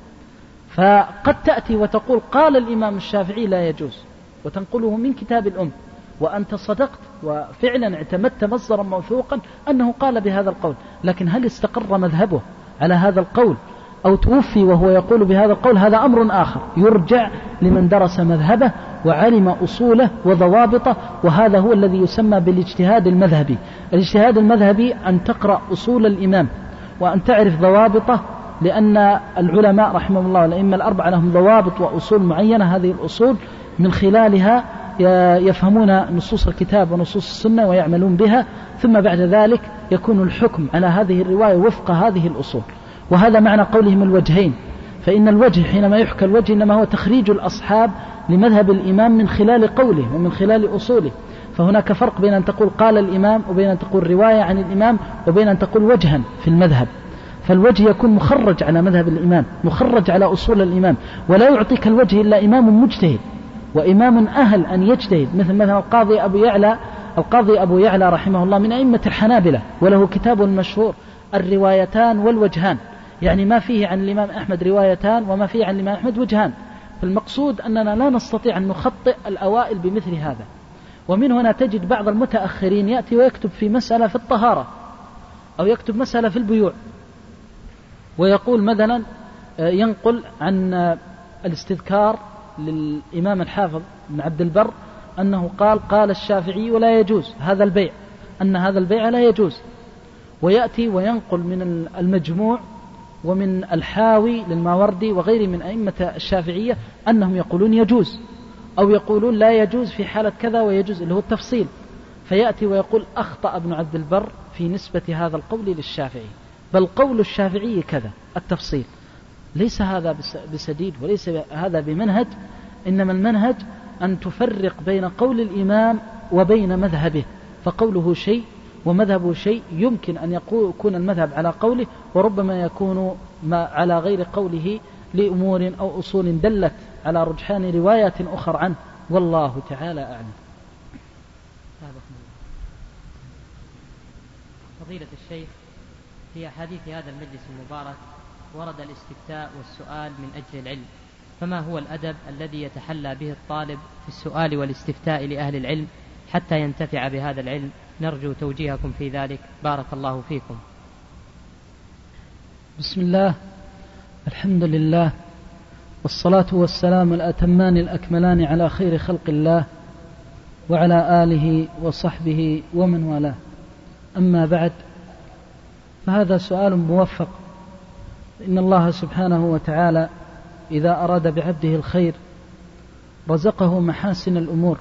فقد تأتي وتقول قال الإمام الشافعي لا يجوز وتنقله من كتاب الأم، وأنت صدقت وفعلا اعتمدت مصدرا موثوقا أنه قال بهذا القول، لكن هل استقر مذهبه على هذا القول أو توفي وهو يقول بهذا القول؟ هذا أمر آخر يرجع لمن درس مذهبه وعلم أصوله وضوابطه، وهذا هو الذي يسمى بالاجتهاد المذهبي. الاجتهاد المذهبي أن تقرأ أصول الإمام وأن تعرف ضوابطه، لأن العلماء رحمهم الله والأئمة الأربعة لهم ضوابط وأصول معينة، هذه الأصول من خلالها يفهمون نصوص الكتاب ونصوص السنة ويعملون بها، ثم بعد ذلك يكون الحكم على هذه الرواية وفق هذه الأصول. وهذا معنى قولهم الوجهين، فإن الوجه حينما يحكى الوجه إنما هو تخريج الأصحاب لمذهب الإمام من خلال قوله ومن خلال أصوله، فهناك فرق بين أن تقول قال الإمام وبين أن تقول رواية عن الإمام وبين أن تقول وجها في المذهب. فالوجه يكون مخرج على مذهب الإمام، مخرج على أصول الإمام، ولا يعطيك الوجه إلا إمام مجتهد وإمام أهل أن يجتهد، مثل مثلا القاضي أبو يعلى القاضي أبو يعلى رحمه الله من أئمة الحنابلة، وله كتاب مشهور الروايتان والوجهان، يعني ما فيه عن الإمام أحمد روايتان وما فيه عن الإمام أحمد وجهان. فالمقصود أننا لا نستطيع أن نخطئ الأوائل بمثل هذا. ومن هنا تجد بعض المتأخرين يأتي ويكتب في مسألة في الطهارة أو يكتب مسألة في البيوع، ويقول مثلا ينقل عن الاستذكار للإمام الحافظ بن عبد البر أنه قال قال الشافعي ولا يجوز هذا البيع، أن هذا البيع لا يجوز، ويأتي وينقل من المجموع ومن الحاوي للماوردي وغيره من أئمة الشافعية أنهم يقولون يجوز، أو يقولون لا يجوز في حالة كذا ويجوز، اللي هو التفصيل. فيأتي ويقول أخطأ ابن عبد البر في نسبة هذا القول للشافعي، بل قول الشافعي كذا التفصيل، ليس هذا بسديد وليس هذا بمنهج، إنما المنهج أن تفرق بين قول الإمام وبين مذهبه، فقوله شيء ومذهبه شيء، يمكن أن يكون المذهب على قوله وربما يكون ما على غير قوله لأمور أو أصول دلت على رجحان روايات أخر عنه، والله تعالى أعلم. فضيلة الشيخ، في أحاديث هذا المجلس المبارك ورد الاستفتاء والسؤال من أجل العلم، فما هو الأدب الذي يتحلى به الطالب في السؤال والاستفتاء لأهل العلم حتى ينتفع بهذا العلم؟ نرجو توجيهكم في ذلك، بارك الله فيكم. بسم الله، الحمد لله، والصلاة والسلام الأتمان الأكملان على خير خلق الله وعلى آله وصحبه ومن والاه، أما بعد، فهذا سؤال موفق. إن الله سبحانه وتعالى إذا أراد بعبده الخير رزقه محاسن الأمور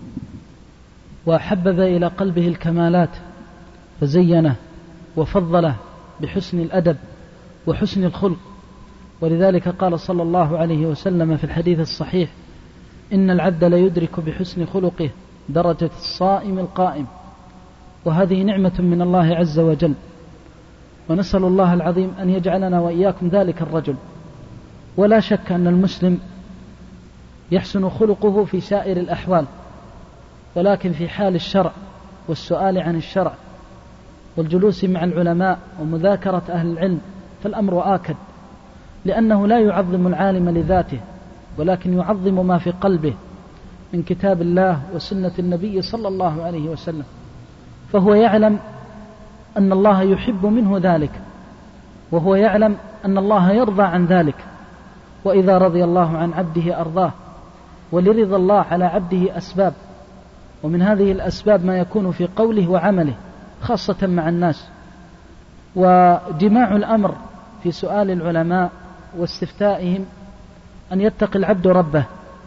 وحبب إلى قلبه الكمالات فزينه وفضله بحسن الأدب وحسن الخلق. ولذلك قال صلى الله عليه وسلم في الحديث الصحيح: إن العبد ليدرك بحسن خلقه درجة الصائم القائم. وهذه نعمة من الله عز وجل، ونسأل الله العظيم أن يجعلنا وإياكم ذلك الرجل. ولا شك أن المسلم يحسن خلقه في سائر الأحوال، ولكن في حال الشرع والسؤال عن الشرع والجلوس مع العلماء ومذاكرة أهل العلم، فالأمر آكد، لأنه لا يعظم العالم لذاته، ولكن يعظم ما في قلبه من كتاب الله وسنة النبي صلى الله عليه وسلم، فهو يعلم أن الله يحب منه ذلك، وهو يعلم أن الله يرضى عن ذلك، وإذا رضي الله عن عبده أرضاه، ولرضا الله على عبده أسباب، ومن هذه الأسباب ما يكون في قوله وعمله خاصة مع الناس. وجماع الأمر في سؤال العلماء واستفتائهم أن يتقي العبد ربه،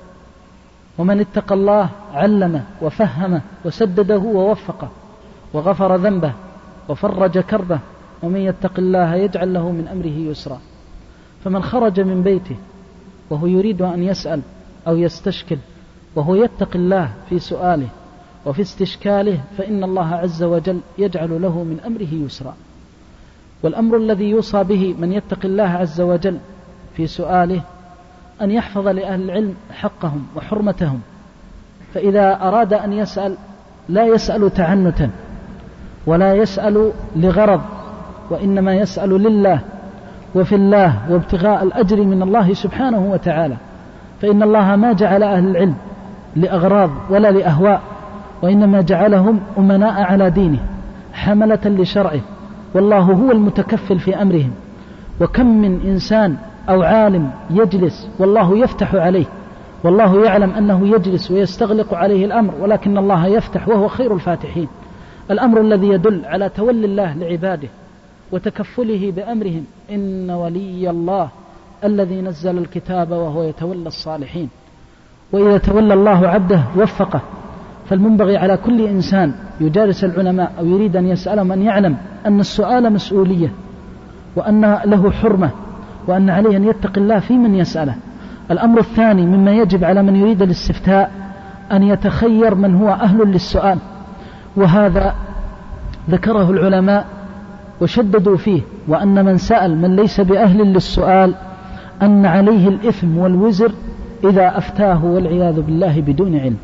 ومن اتقى الله علمه وفهمه وسدده ووفقه وغفر ذنبه وفرج كربه، ومن يتق الله يجعل له من أمره يسرا. فمن خرج من بيته وهو يريد أن يسأل أو يستشكل وهو يتقي الله في سؤاله وفي استشكاله، فإن الله عز وجل يجعل له من أمره يسرا. والأمر الذي يوصى به من يتقي الله عز وجل في سؤاله أن يحفظ لأهل العلم حقهم وحرمتهم، فإذا أراد أن يسأل لا يسأل تعنتا ولا يسأل لغرض، وإنما يسأل لله وفي الله وابتغاء الأجر من الله سبحانه وتعالى، فإن الله ما جعل أهل العلم لأغراض ولا لأهواء، وإنما جعلهم أمناء على دينه حملة لشرعه، والله هو المتكفل في أمرهم. وكم من إنسان أو عالم يجلس والله يفتح عليه، والله يعلم أنه يجلس ويستغلق عليه الأمر، ولكن الله يفتح وهو خير الفاتحين. الأمر الذي يدل على تولي الله لعباده وتكفله بأمرهم، إن ولي الله الذي نزل الكتاب وهو يتولى الصالحين. وإذا تولى الله عبده وفقه، فالمنبغي على كل إنسان يجالس العلماء أو يريد أن يسألهم أن يعلم أن السؤال مسؤولية، وأن له حرمة، وأن عليه أن يتقي الله في من يسأله. الأمر الثاني مما يجب على من يريد الاستفتاء أن يتخير من هو أهل للسؤال، وهذا ذكره العلماء وشددوا فيه، وأن من سأل من ليس بأهل للسؤال أن عليه الإثم والوزر إذا أفتاه والعياذ بالله بدون علم.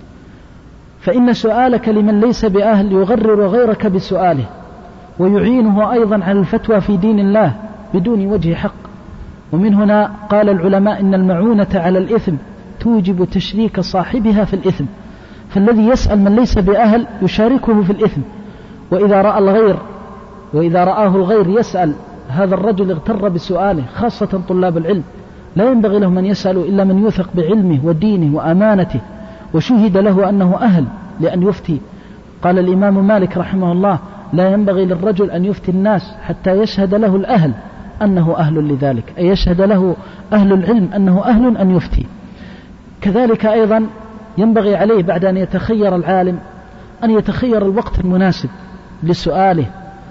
فإن سؤالك لمن ليس بأهل يغرر غيرك بسؤاله، ويعينه أيضا على الفتوى في دين الله بدون وجه حق. ومن هنا قال العلماء إن المعونة على الإثم توجب تشريك صاحبها في الإثم، فالذي يسأل من ليس بأهل يشاركه في الإثم. وإذا رأى الغير وإذا رآه الغير يسأل هذا الرجل اغتر بسؤاله، خاصة طلاب العلم، لا ينبغي لهم أن يسألوا إلا من يثق بعلمه ودينه وأمانته وشهد له أنه أهل لأن يفتي. قال الإمام مالك رحمه الله: لا ينبغي للرجل أن يفتي الناس حتى يشهد له الأهل أنه أهل لذلك، أي يشهد له أهل العلم أنه أهل أن يفتي. كذلك أيضا ينبغي عليه بعد أن يتخير العالم أن يتخير الوقت المناسب لسؤاله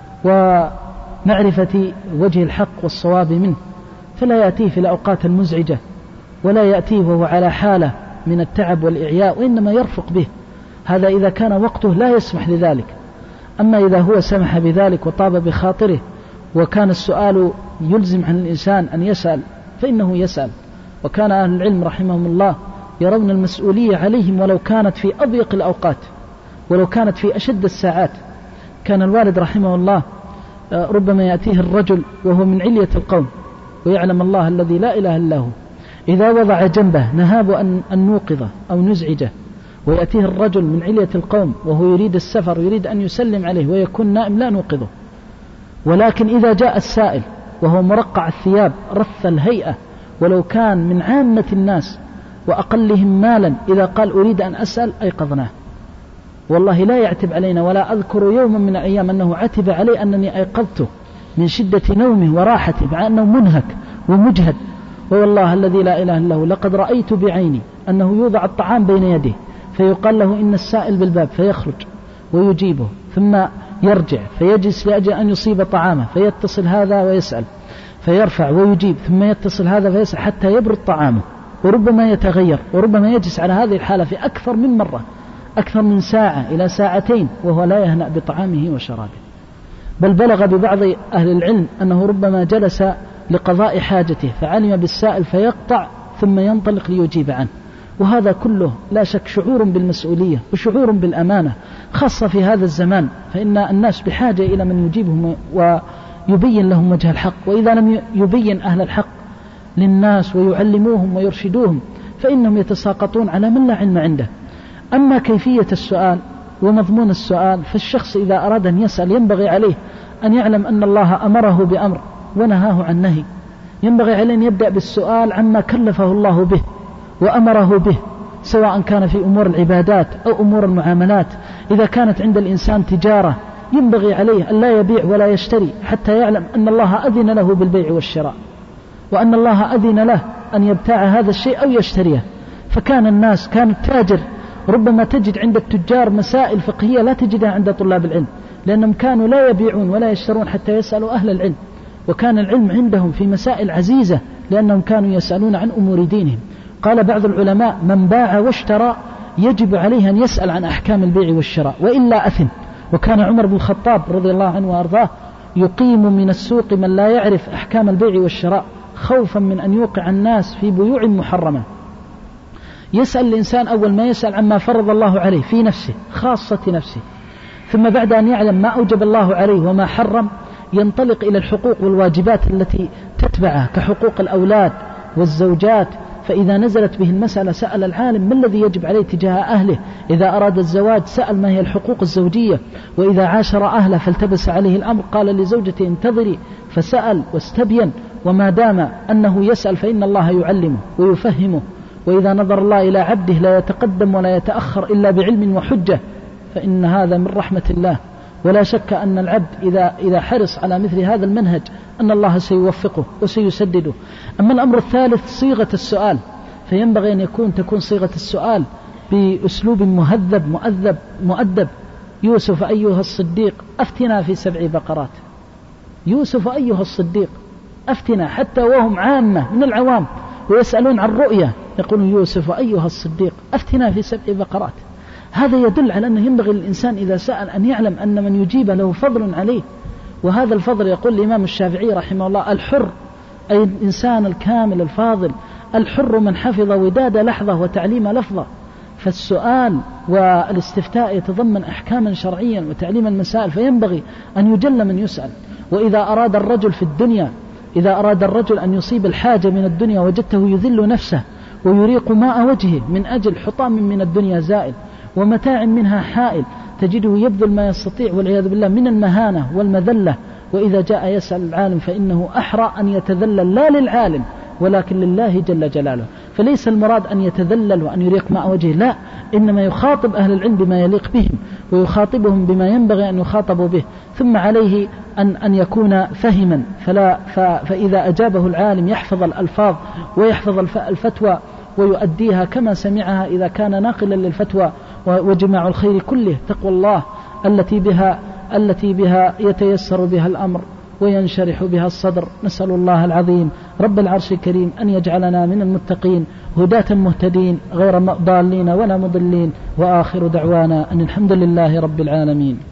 ومعرفة وجه الحق والصواب منه، فلا يأتيه في الأوقات المزعجة، ولا يأتيه وهو على حالة من التعب والإعياء، وإنما يرفق به. هذا إذا كان وقته لا يسمح لذلك. أما إذا هو سمح بذلك وطاب بخاطره وكان السؤال يلزم عن الإنسان أن يسأل فإنه يسأل. وكان أهل العلم رحمهم الله يرون المسؤولية عليهم ولو كانت في أضيق الأوقات، ولو كانت في أشد الساعات. كان الوالد رحمه الله ربما يأتيه الرجل وهو من علية القوم ويعلم الله الذي لا إله إلا هو، إذا وضع جنبه نهاب أن نوقظه أو نزعجه، ويأتيه الرجل من علية القوم وهو يريد السفر يريد أن يسلم عليه ويكون نائم لا نوقظه. ولكن إذا جاء السائل وهو مرقع الثياب رث الهيئة ولو كان من عامة الناس وأقلهم مالا، إذا قال أريد أن أسأل أيقظناه. والله لا يعتب علينا، ولا أذكر يوما من الأيام أنه عتب علي أنني أيقظته من شدة نومه وراحته مع أنه منهك ومجهد. والله الذي لا إله إلا هو لقد رأيت بعيني أنه يوضع الطعام بين يديه فيقال له إن السائل بالباب، فيخرج ويجيبه ثم يرجع فيجلس لأجل أن يصيب طعامه، فيتصل هذا ويسأل فيرفع ويجيب، ثم يتصل هذا فيسأل حتى يبرد طعامه، وربما يتغير، وربما يجلس على هذه الحالة في أكثر من مرة، أكثر من ساعة إلى ساعتين وهو لا يهنأ بطعامه وشرابه. بل بلغ ببعض أهل العلم أنه ربما جلس لقضاء حاجته فعلم بالسائل فيقطع ثم ينطلق ليجيب عنه، وهذا كله لا شك شعور بالمسؤولية وشعور بالأمانة، خاصة في هذا الزمان، فإن الناس بحاجة إلى من يجيبهم ويبين لهم وجه الحق، وإذا لم يبين أهل الحق للناس ويعلموهم ويرشدوهم فإنهم يتساقطون على من لا علم عنده. أما كيفية السؤال ومضمون السؤال، فالشخص إذا أراد أن يسأل ينبغي عليه أن يعلم أن الله أمره بأمر ونهاه عن نهي، ينبغي عليه أن يبدأ بالسؤال عما كلفه الله به وأمره به، سواء كان في أمور العبادات أو أمور المعاملات. إذا كانت عند الإنسان تجارة ينبغي عليه أن لا يبيع ولا يشتري حتى يعلم أن الله أذن له بالبيع والشراء، وأن الله أذن له أن يبتاع هذا الشيء أو يشتريه. فكان الناس، كان التاجر ربما تجد عند التجار مسائل فقهية لا تجدها عند طلاب العلم، لأنهم كانوا لا يبيعون ولا يشترون حتى يسألوا أهل العلم، وكان العلم عندهم في مسائل عزيزة لأنهم كانوا يسألون عن أمور دينهم. قال بعض العلماء: من باع واشترى يجب عليه أن يسأل عن أحكام البيع والشراء وإلا أثم. وكان عمر بن الخطاب رضي الله عنه وأرضاه يقيم من السوق من لا يعرف أحكام البيع والشراء خوفا من أن يوقع الناس في بيوع محرمة. يسأل الإنسان أول ما يسأل عما فرض الله عليه في نفسه، خاصة نفسه، ثم بعد أن يعلم ما أوجب الله عليه وما حرم ينطلق إلى الحقوق والواجبات التي تتبعها كحقوق الأولاد والزوجات. فإذا نزلت به المسألة سأل العالم ما الذي يجب عليه تجاه أهله. إذا أراد الزواج سأل ما هي الحقوق الزوجية. وإذا عاشر أهله فالتبس عليه الأمر قال لزوجته انتظري، فسأل واستبين. وما دام أنه يسأل فإن الله يعلمه ويفهمه. وإذا نظر الله إلى عبده لا يتقدم ولا يتأخر إلا بعلم وحجة، فإن هذا من رحمة الله. ولا شك أن العبد إذا, إذا حرص على مثل هذا المنهج أن الله سيوفقه وسيسدده. أما الأمر الثالث صيغة السؤال، فينبغي أن يكون تكون صيغة السؤال بأسلوب مهذب مؤدب مؤدب. يوسف أيها الصديق أفتنا في سبع بقرات. يوسف أيها الصديق أفتنا، حتى وهم عامة من العوام ويسألون عن رؤية يقول يوسف أيها الصديق أفتنا في سبع بقرات. هذا يدل على أنه ينبغي للإنسان إذا سأل أن يعلم أن من يجيب له فضل عليه. وهذا الفضل يقول الإمام الشافعي رحمه الله: الحر أي الإنسان الكامل الفاضل، الحر من حفظ وداد لحظة وتعليم لفظة. فالسؤال والاستفتاء يتضمن أحكاما شرعيا وتعليم المسائل، فينبغي أن يجل من يسأل. وإذا أراد الرجل في الدنيا، إذا أراد الرجل أن يصيب الحاجة من الدنيا وجدته يذل نفسه ويريق ماء وجهه من أجل حطام من الدنيا زائل ومتاع منها حائل، تجده يبذل ما يستطيع والعياذ بالله من المهانة والمذلة. وإذا جاء يسأل العالم فإنه أحرى أن يتذلل لا للعالم ولكن لله جل جلاله. فليس المراد أن يتذلل وأن يريق ماء وجهه، لا، إنما يخاطب أهل العلم بما يليق بهم ويخاطبهم بما ينبغي أن يخاطبوا به. ثم عليه أن, أن يكون فهما، فلا فإذا أجابه العالم يحفظ الألفاظ ويحفظ الفتوى ويؤديها كما سمعها إذا كان ناقلا للفتوى. وجماع الخير كله تقوى الله التي بها التي بها يتيسر بها الأمر وينشرح بها الصدر. نسأل الله العظيم رب العرش الكريم أن يجعلنا من المتقين هداة مهتدين غير ضالين ولا مضلين. وآخر دعوانا أن الحمد لله رب العالمين.